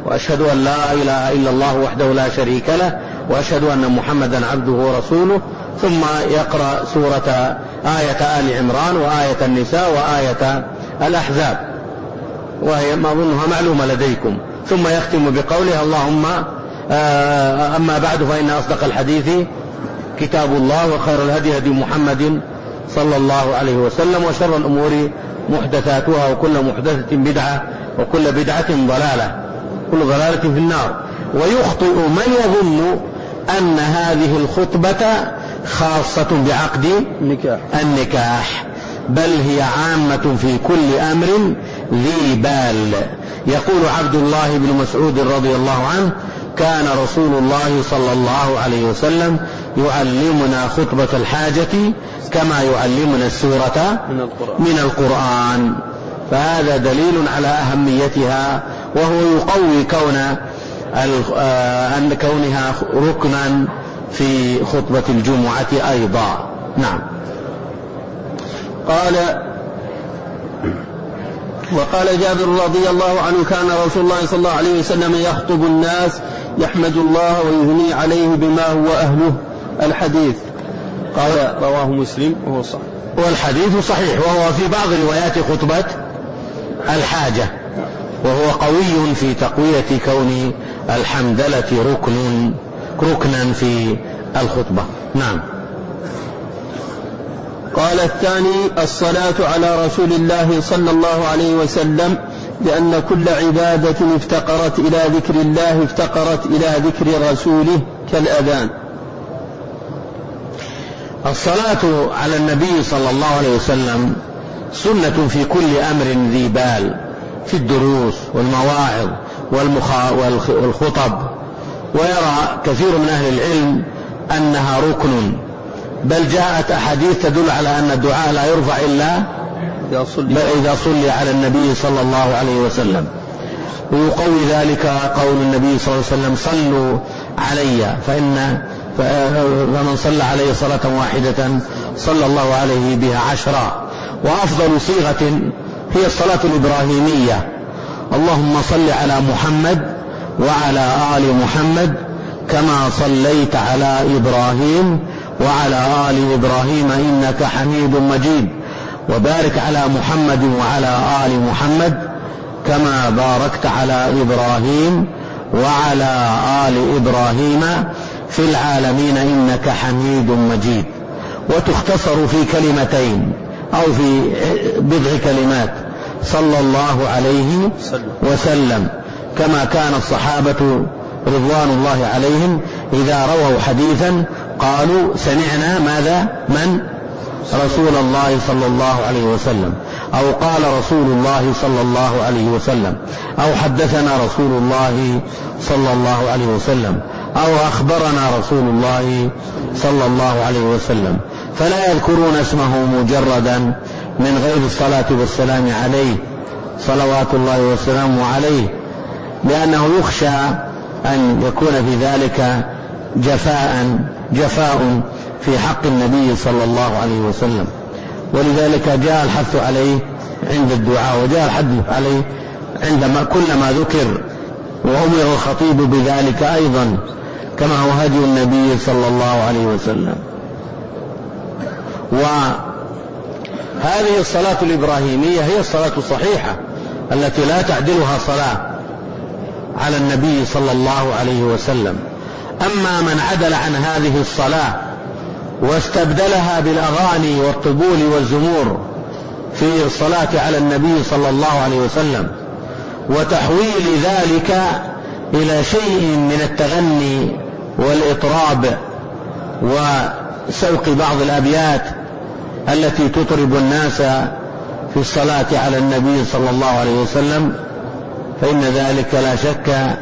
وأشهد أن لا إله إلا الله وحده لا شريك له وأشهد أن محمدا عبده ورسوله، ثم يقرأ سورة آية آل عمران وآية النساء وآية الأحزاب، وهي ما أظنها معلومة لديكم، ثم يختم بقوله اللهم أما بعد فإن أصدق الحديث كتاب الله وخير الهدي هدي محمد صلى الله عليه وسلم وشر الأمور محدثاتها وكل محدثة بدعة وكل بدعة ضلالة كل ضلالة في النار. ويخطئ من يظن أن هذه الخطبة خاصة بعقد النكاح، بل هي عامة في كل أمر ذي بال. يقول عبد الله بن مسعود رضي الله عنه كان رسول الله صلى الله عليه وسلم يعلمنا خطبة الحاجة كما يعلمنا السورة من القرآن، فهذا دليل على أهميتها، وهو يقوي كون أن كونها ركنا في خطبة الجمعة أيضا. نعم. قال وقال جابر رضي الله عنه كان رسول الله صلى الله عليه وسلم يخطب الناس يحمد الله ويثني عليه بما هو أهله. الحديث قال رواه مسلم وهو صحيح، والحديث صحيح، وهو في بعض روايات خطبة الحاجة، وهو قوي في تقوية كون الحمدلة ركن ركنا في الخطبة. نعم. قال الثاني الصلاة على رسول الله صلى الله عليه وسلم، لأن كل عبادة افتقرت إلى ذكر الله افتقرت إلى ذكر رسوله كالأذان. الصلاة على النبي صلى الله عليه وسلم سنة في كل أمر ذي بال، في الدروس والمواعظ والخطب، ويرى كثير من أهل العلم أنها ركن، بل جاءت أحاديث تدل على أن الدعاء لا يرفع إلا إذا صلي على النبي صلى الله عليه وسلم. ويقوي ذلك قول النبي صلى الله عليه وسلم صلوا علي فإن فمن صلى عليه صلاة واحدة صلى الله عليه بها عشرا. وأفضل صيغة هي الصلاة الإبراهيمية، اللهم صل على محمد وعلى آل محمد كما صليت على إبراهيم وعلى آل إبراهيم إنك حميد مجيد، وبارك على محمد وعلى آل محمد كما باركت على إبراهيم وعلى آل إبراهيم في العالمين إنك حميد مجيد. وتختصر في كلمتين أو في بضع كلمات، صلى الله عليه وسلم، كما كان الصحابة رضوان الله عليهم إذا رووا حديثا قالوا سمعنا ماذا من رسول الله صلى الله عليه وسلم، أو قال رسول الله صلى الله عليه وسلم، أو حدثنا رسول الله صلى الله عليه وسلم، أو أخبرنا رسول الله صلى الله عليه وسلم، فلا يذكرون اسمه مجردا من غير الصلاة والسلام عليه صلوات الله وسلامه عليه، لأنه يخشى أن يكون في ذلك جفاء جفاء في حق النبي صلى الله عليه وسلم. ولذلك جاء الحث عليه عند الدعاء، وجاء الحث عليه عندما كلما ذكر، وأمر الخطيب بذلك أيضا كما هو هدي النبي صلى الله عليه وسلم. وهذه الصلاة الإبراهيمية هي الصلاة الصحيحة التي لا تعدلها صلاة على النبي صلى الله عليه وسلم. أما من عدل عن هذه الصلاة واستبدلها بالأغاني والطبول والزمور في الصلاة على النبي صلى الله عليه وسلم، وتحويل ذلك إلى شيء من التغني والإطراب وسوق بعض الأبيات التي تطرب الناس في الصلاة على النبي صلى الله عليه وسلم، فإن ذلك لا شك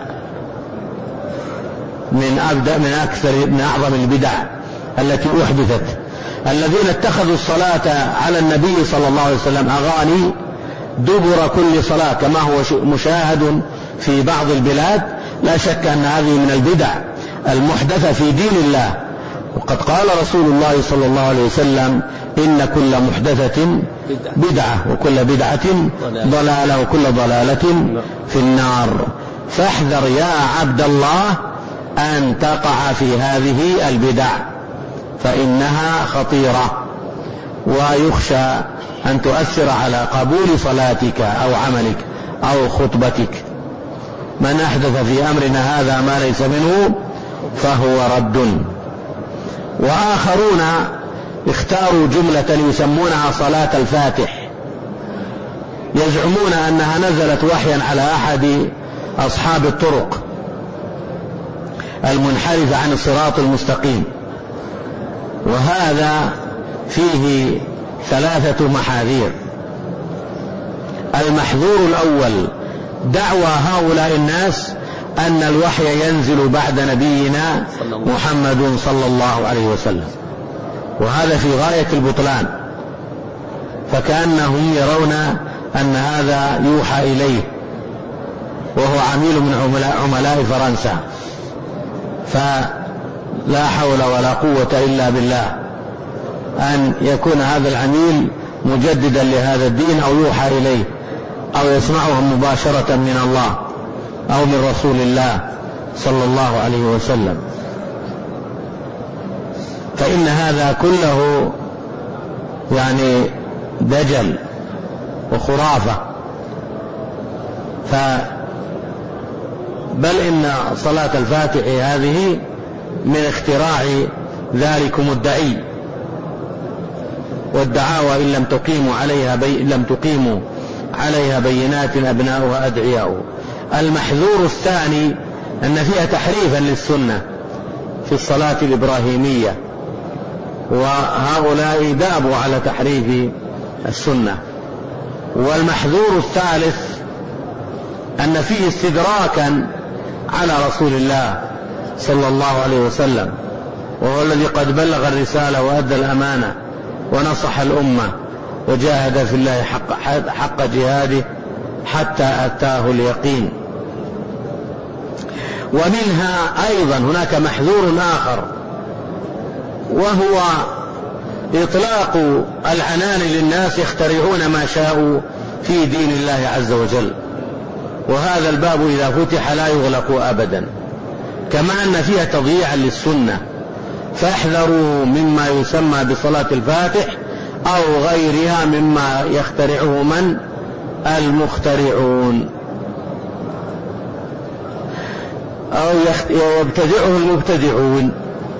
من أبدأ من أكثر من أعظم البدع التي أحدثت. الذين اتخذوا الصلاة على النبي صلى الله عليه وسلم أغاني دبر كل صلاة كما هو مشاهد في بعض البلاد، لا شك أن هذه من البدع المحدثة في دين الله. وقد قال رسول الله صلى الله عليه وسلم إن كل محدثة بدعة وكل بدعة ضلالة وكل ضلالة في النار. فاحذر يا عبد الله أن تقع في هذه البدع فإنها خطيرة، ويخشى أن تؤثر على قبول صلاتك أو عملك أو خطبتك. من أحدث في أمرنا هذا ما ليس منه فهو رد. وآخرون اختاروا جملة يسمونها صلاة الفاتح، يزعمون أنها نزلت وحيا على أحد أصحاب الطرق المنحرفة عن الصراط المستقيم، وهذا فيه ثلاثة محاذير. المحذور الأول دعوى هؤلاء الناس أن الوحي ينزل بعد نبينا محمد صلى الله عليه وسلم، وهذا في غاية البطلان، فكأنهم يرون أن هذا يوحى إليه وهو عميل من عملاء, عملاء فرنسا، فلا حول ولا قوة إلا بالله أن يكون هذا العميل مجددا لهذا الدين أو يوحى إليه أو يسمعه مباشرة من الله أو من رسول الله صلى الله عليه وسلم. فإن هذا كله يعني دجل وخرافة. بل إن صلاة الفاتح هذه من اختراع ذلكم الدعي، والدعاوى إن لم تقيموا عليها بي... لم تقيموا عليها بينات أبناؤها أدعياء. المحذور الثاني أن فيها تحريفا للسنة في الصلاة الإبراهيمية، وهؤلاء دابوا على تحريف السنة. والمحذور الثالث أن فيه استدراكا على رسول الله صلى الله عليه وسلم، وهو الذي قد بلغ الرسالة وأدى الأمانة ونصح الأمة وجاهد في الله حق, حق جهاده حتى أتاه اليقين. ومنها أيضا هناك محذور آخر، وهو إطلاق العنان للناس يخترعون ما شاءوا في دين الله عز وجل، وهذا الباب إذا فتح لا يغلق أبدا، كما أن فيها تضييعا للسنة. فاحذروا مما يسمى بصلاة الفاتح أو غيرها مما يخترعه من المخترعون أو يبتدعه المبتدعون.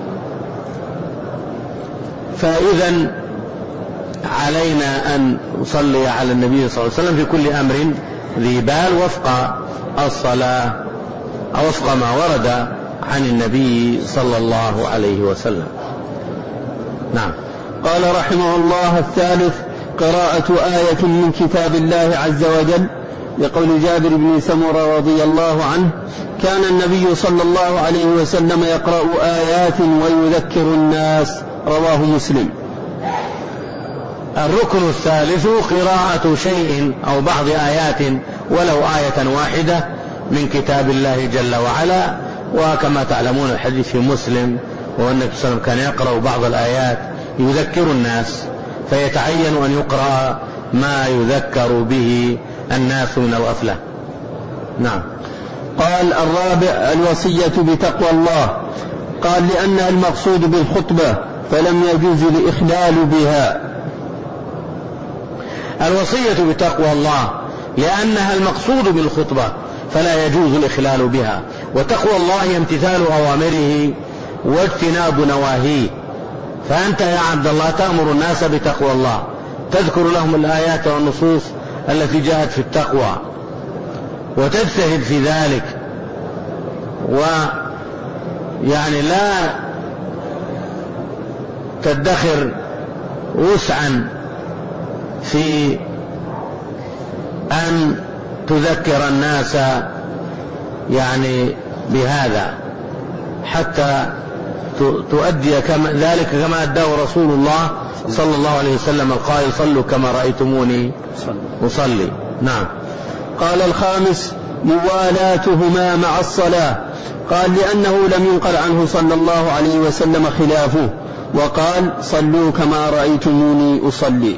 فإذا علينا أن نصلي على النبي صلى الله عليه وسلم في كل أمر ذي بال وفق الصلاة أو وفق ما ورد عن النبي صلى الله عليه وسلم. نعم. قال رحمه الله: الثالث قراءة آية من كتاب الله عز وجل، لقول جابر بن سمرة رضي الله عنه: كان النبي صلى الله عليه وسلم يقرأ آيات ويذكر الناس، رواه مسلم. الركن الثالث قراءة شيء أو بعض آيات ولو آية واحدة من كتاب الله جل وعلا. وكما تعلمون الحديث في مسلم، والنبي صلى الله عليه وسلم كان يقرأ بعض الآيات يذكر الناس، فيتعين أن يقرأ ما يذكر به الناس من الغفلة. نعم. قال: الرابع الوصية بتقوى الله. قال: لأنها المقصود بالخطبة فلم يجوز الإخلال بها. الوصية بتقوى الله لأنها المقصود بالخطبة فلا يجوز الإخلال بها، وتقوى الله امتثال أوامره واجتناب نواهيه. فأنت يا عبد الله تأمر الناس بتقوى الله، تذكر لهم الآيات والنصوص التي جاءت في التقوى وتجتهد في ذلك، ويعني لا تدخر وسعا في أن تذكر الناس يعني بهذا حتى تؤدي كما ذلك كما أداه رسول الله صلى الله عليه وسلم القائل: صلوا كما رأيتموني أصلي. نعم. قال: الخامس موالاتهما مع الصلاة. قال: لأنه لم ينقل عنه صلى الله عليه وسلم خلافه، وقال: صلوا كما رأيتموني أصلي.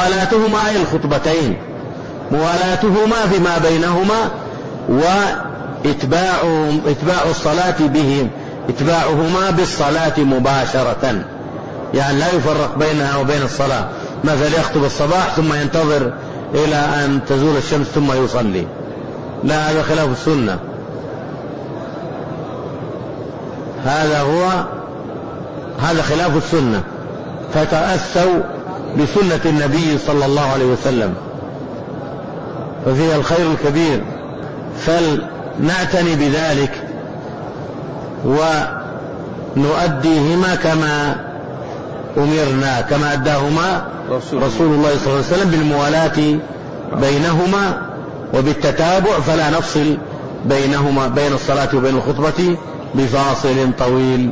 موالاتهما أي الخطبتين، موالاتهما فيما بينهما إتباعهم إتباع الصلاة بهم إتباعهما بالصلاة مباشرة، يعني لا يفرق بينها وبين الصلاة، مثلا يخطب الصباح ثم ينتظر إلى أن تزول الشمس ثم يصلي، لا، هذا خلاف السنة. هذا هو هذا خلاف السنة، فتأسوا بسنة النبي صلى الله عليه وسلم ففيها الخير الكبير، فلنعتني بذلك ونؤديهما كما أمرنا، كما أداهما رسول الله صلى الله عليه وسلم، بالموالاة بينهما وبالتتابع، فلا نفصل بينهما بين الصلاة وبين الخطبة بفاصل طويل.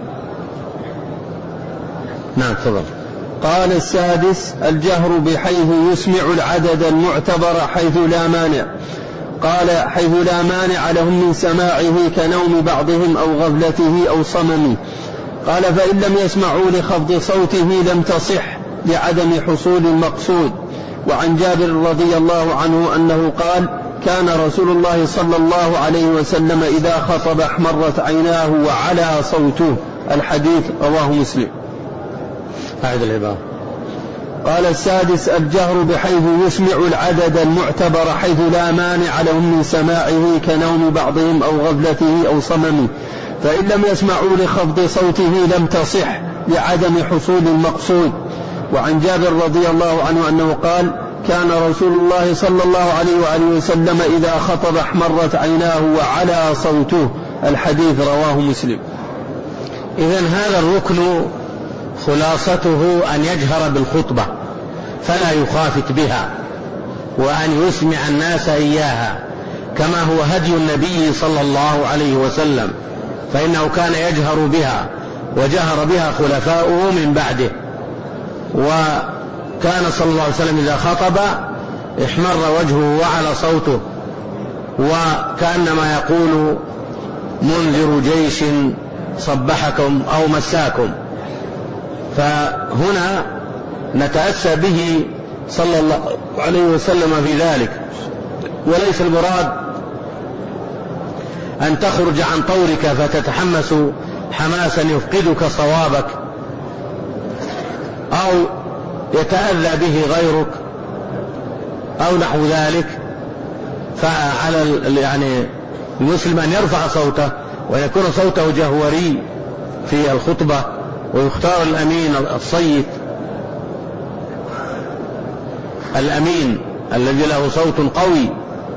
نعم تفضل. قال السادس: الجهر بحيث يسمع العدد المعتبر حيث لا مانع. قال: حيث لا مانع لهم من سماعه كنوم بعضهم أو غفلته أو صممه. قال: فإن لم يسمعوا لخفض صوته لم تصح لعدم حصول المقصود. وعن جابر رضي الله عنه أنه قال: كان رسول الله صلى الله عليه وسلم إذا خطب احمرت عيناه وعلى صوته. الحديث رواه مسلم. أعد العبارة. قال السادس: الجهر بحيث يسمع العدد المعتبر حيث لا مانع لهم من سماعه كنوم بعضهم أو غفلته أو صممه، فإن لم يسمعوا لخفض صوته لم تصح لعدم حصول المقصود. وعن جابر رضي الله عنه أنه قال: كان رسول الله صلى الله عليه وآله وسلم إذا خطب احمرت عيناه وعلى صوته. الحديث رواه مسلم. إذن هذا الركن خلاصته أن يجهر بالخطبة فلا يخافت بها، وأن يسمع الناس إياها كما هو هدي النبي صلى الله عليه وسلم، فإنه كان يجهر بها وجهر بها خلفاؤه من بعده. وكان صلى الله عليه وسلم إذا خطب احمر وجهه وعلى صوته، وكأنما يقول: منذر جيش صبحكم أو مساكم. فهنا نتأسى به صلى الله عليه وسلم في ذلك، وليس المراد أن تخرج عن طورك فتتحمس حماسا يفقدك صوابك أو يتأذى به غيرك أو نحو ذلك. فعلى يعني المسلم أن يرفع صوته ويكون صوته جهوري في الخطبة، ويختار الأمين الصيت الأمين الذي له صوت قوي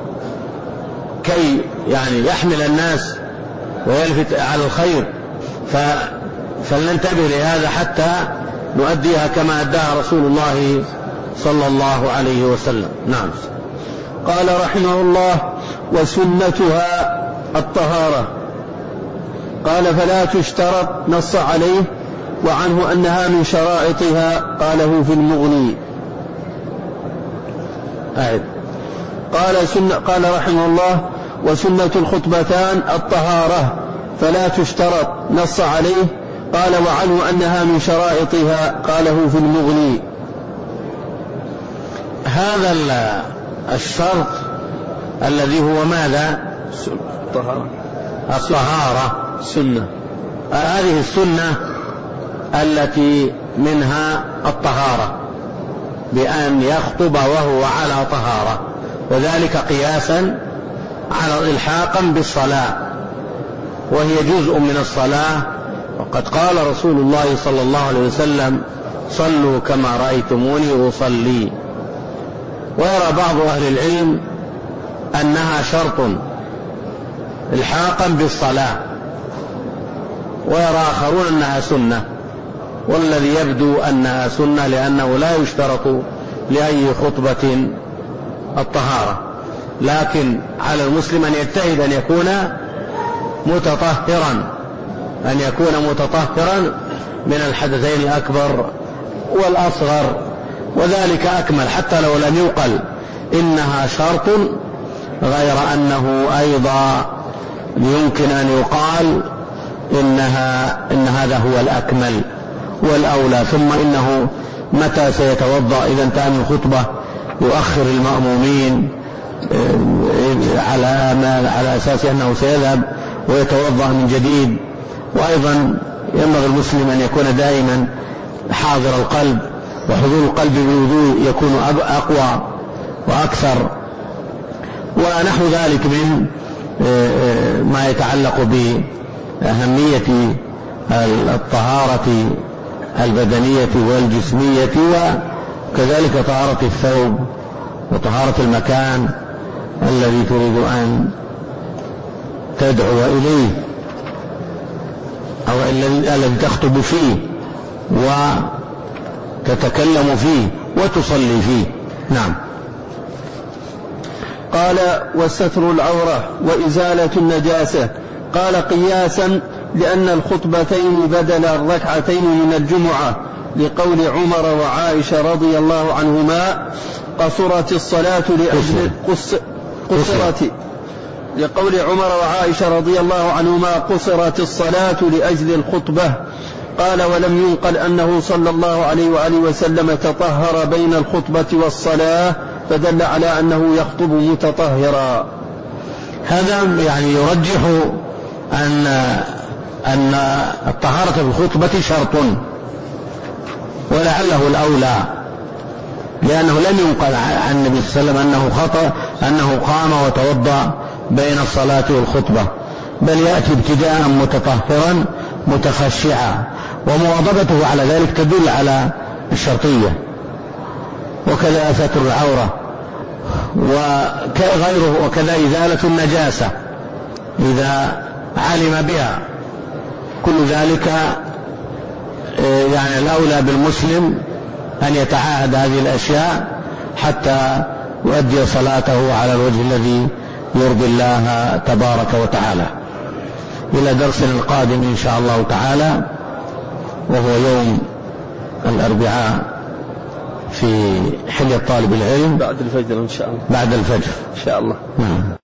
كي يعني يحمل الناس ويلفت على الخير. فلننتبه لهذا حتى نؤديها كما أداها رسول الله صلى الله عليه وسلم. نعم. قال رحمه الله: وسنتها الطهارة. قال: فلا تشترط، نص عليه. وعنه أنها من شرائطها، قاله في المغني. أعد. قال, سنة قال رحمه الله: وسنة الخطبتان الطهارة فلا تشترط، نص عليه. قال: وعنه أنها من شرائطها، قاله في المغني. هذا الشرط الذي هو ماذا؟ الطهارة. الطهارة سنة. هذه السنة التي منها الطهارة، بأن يخطب وهو على طهارة، وذلك قياسا على إلحاقا بالصلاة، وهي جزء من الصلاة. وقد قال رسول الله صلى الله عليه وسلم: صلوا كما رأيتموني أصلي. ويرى بعض أهل العلم أنها شرط إلحاقا بالصلاة، ويرى آخرون أنها سنة، والذي يبدو أنها سنة، لأنه لا يشترط لأي خطبة الطهارة، لكن على المسلم أن يجتهد أن يكون متطهرا أن يكون متطهرا من الحدثين الأكبر والأصغر، وذلك أكمل حتى لو لم يقل إنها شرط، غير أنه أيضا يمكن أن يقال إنها إن هذا هو الأكمل والأولى. ثم إنه متى سيتوضأ إذا انتهى من الخطبة يؤخر المأمومين على ما على أساس أنه سيذهب ويتوضأ من جديد. وأيضا ينبغي المسلم أن يكون دائما حاضر القلب، وحضور القلب بالوضوء يكون أقوى وأكثر، ونحو ذلك من ما يتعلق بأهمية الطهارة البدنية والجسمية، وكذلك طهارة الثوب وطهارة المكان الذي تريد أن تدعو إليه أو الذي تخطب فيه وتتكلم فيه وتصلي فيه. نعم. قال: والستر العورة وإزالة النجاسة. قال: قياسا لأن الخطبتين بدل الركعتين من الجمعة، لقول عمر وعائشة رضي الله عنهما: قصرت الصلاة لأجل قص قصرت لقول عمر وعائشة رضي الله عنهما قصرت الصلاة لأجل الخطبة. قال: ولم ينقل أنه صلى الله عليه وآله وسلم تطهر بين الخطبة والصلاة، فدل على أنه يخطب متطهرا. هذا يعني يرجح أن أن الطهارة في الخطبة شرط، ولعله الأولى، لأنه لم ينقل عن النبي صلى الله عليه وسلم أنه خطأ أنه قام وتوضأ بين الصلاة والخطبة، بل يأتي ابتداء متطهرا متخشعا، ومواظبته على ذلك تدل على الشرطية. وكذا ستر العورة وغيره، وكذا إزالة النجاسة إذا علم بها، كل ذلك يعني الأولى بالمسلم أن يتعاهد هذه الأشياء حتى يؤدي صلاته على الوجه الذي يرضي الله تبارك وتعالى. إلى درسنا القادم إن شاء الله تعالى، وهو يوم الأربعاء في حلية طالب العلم بعد الفجر إن شاء الله. بعد الفجر إن شاء الله. نعم.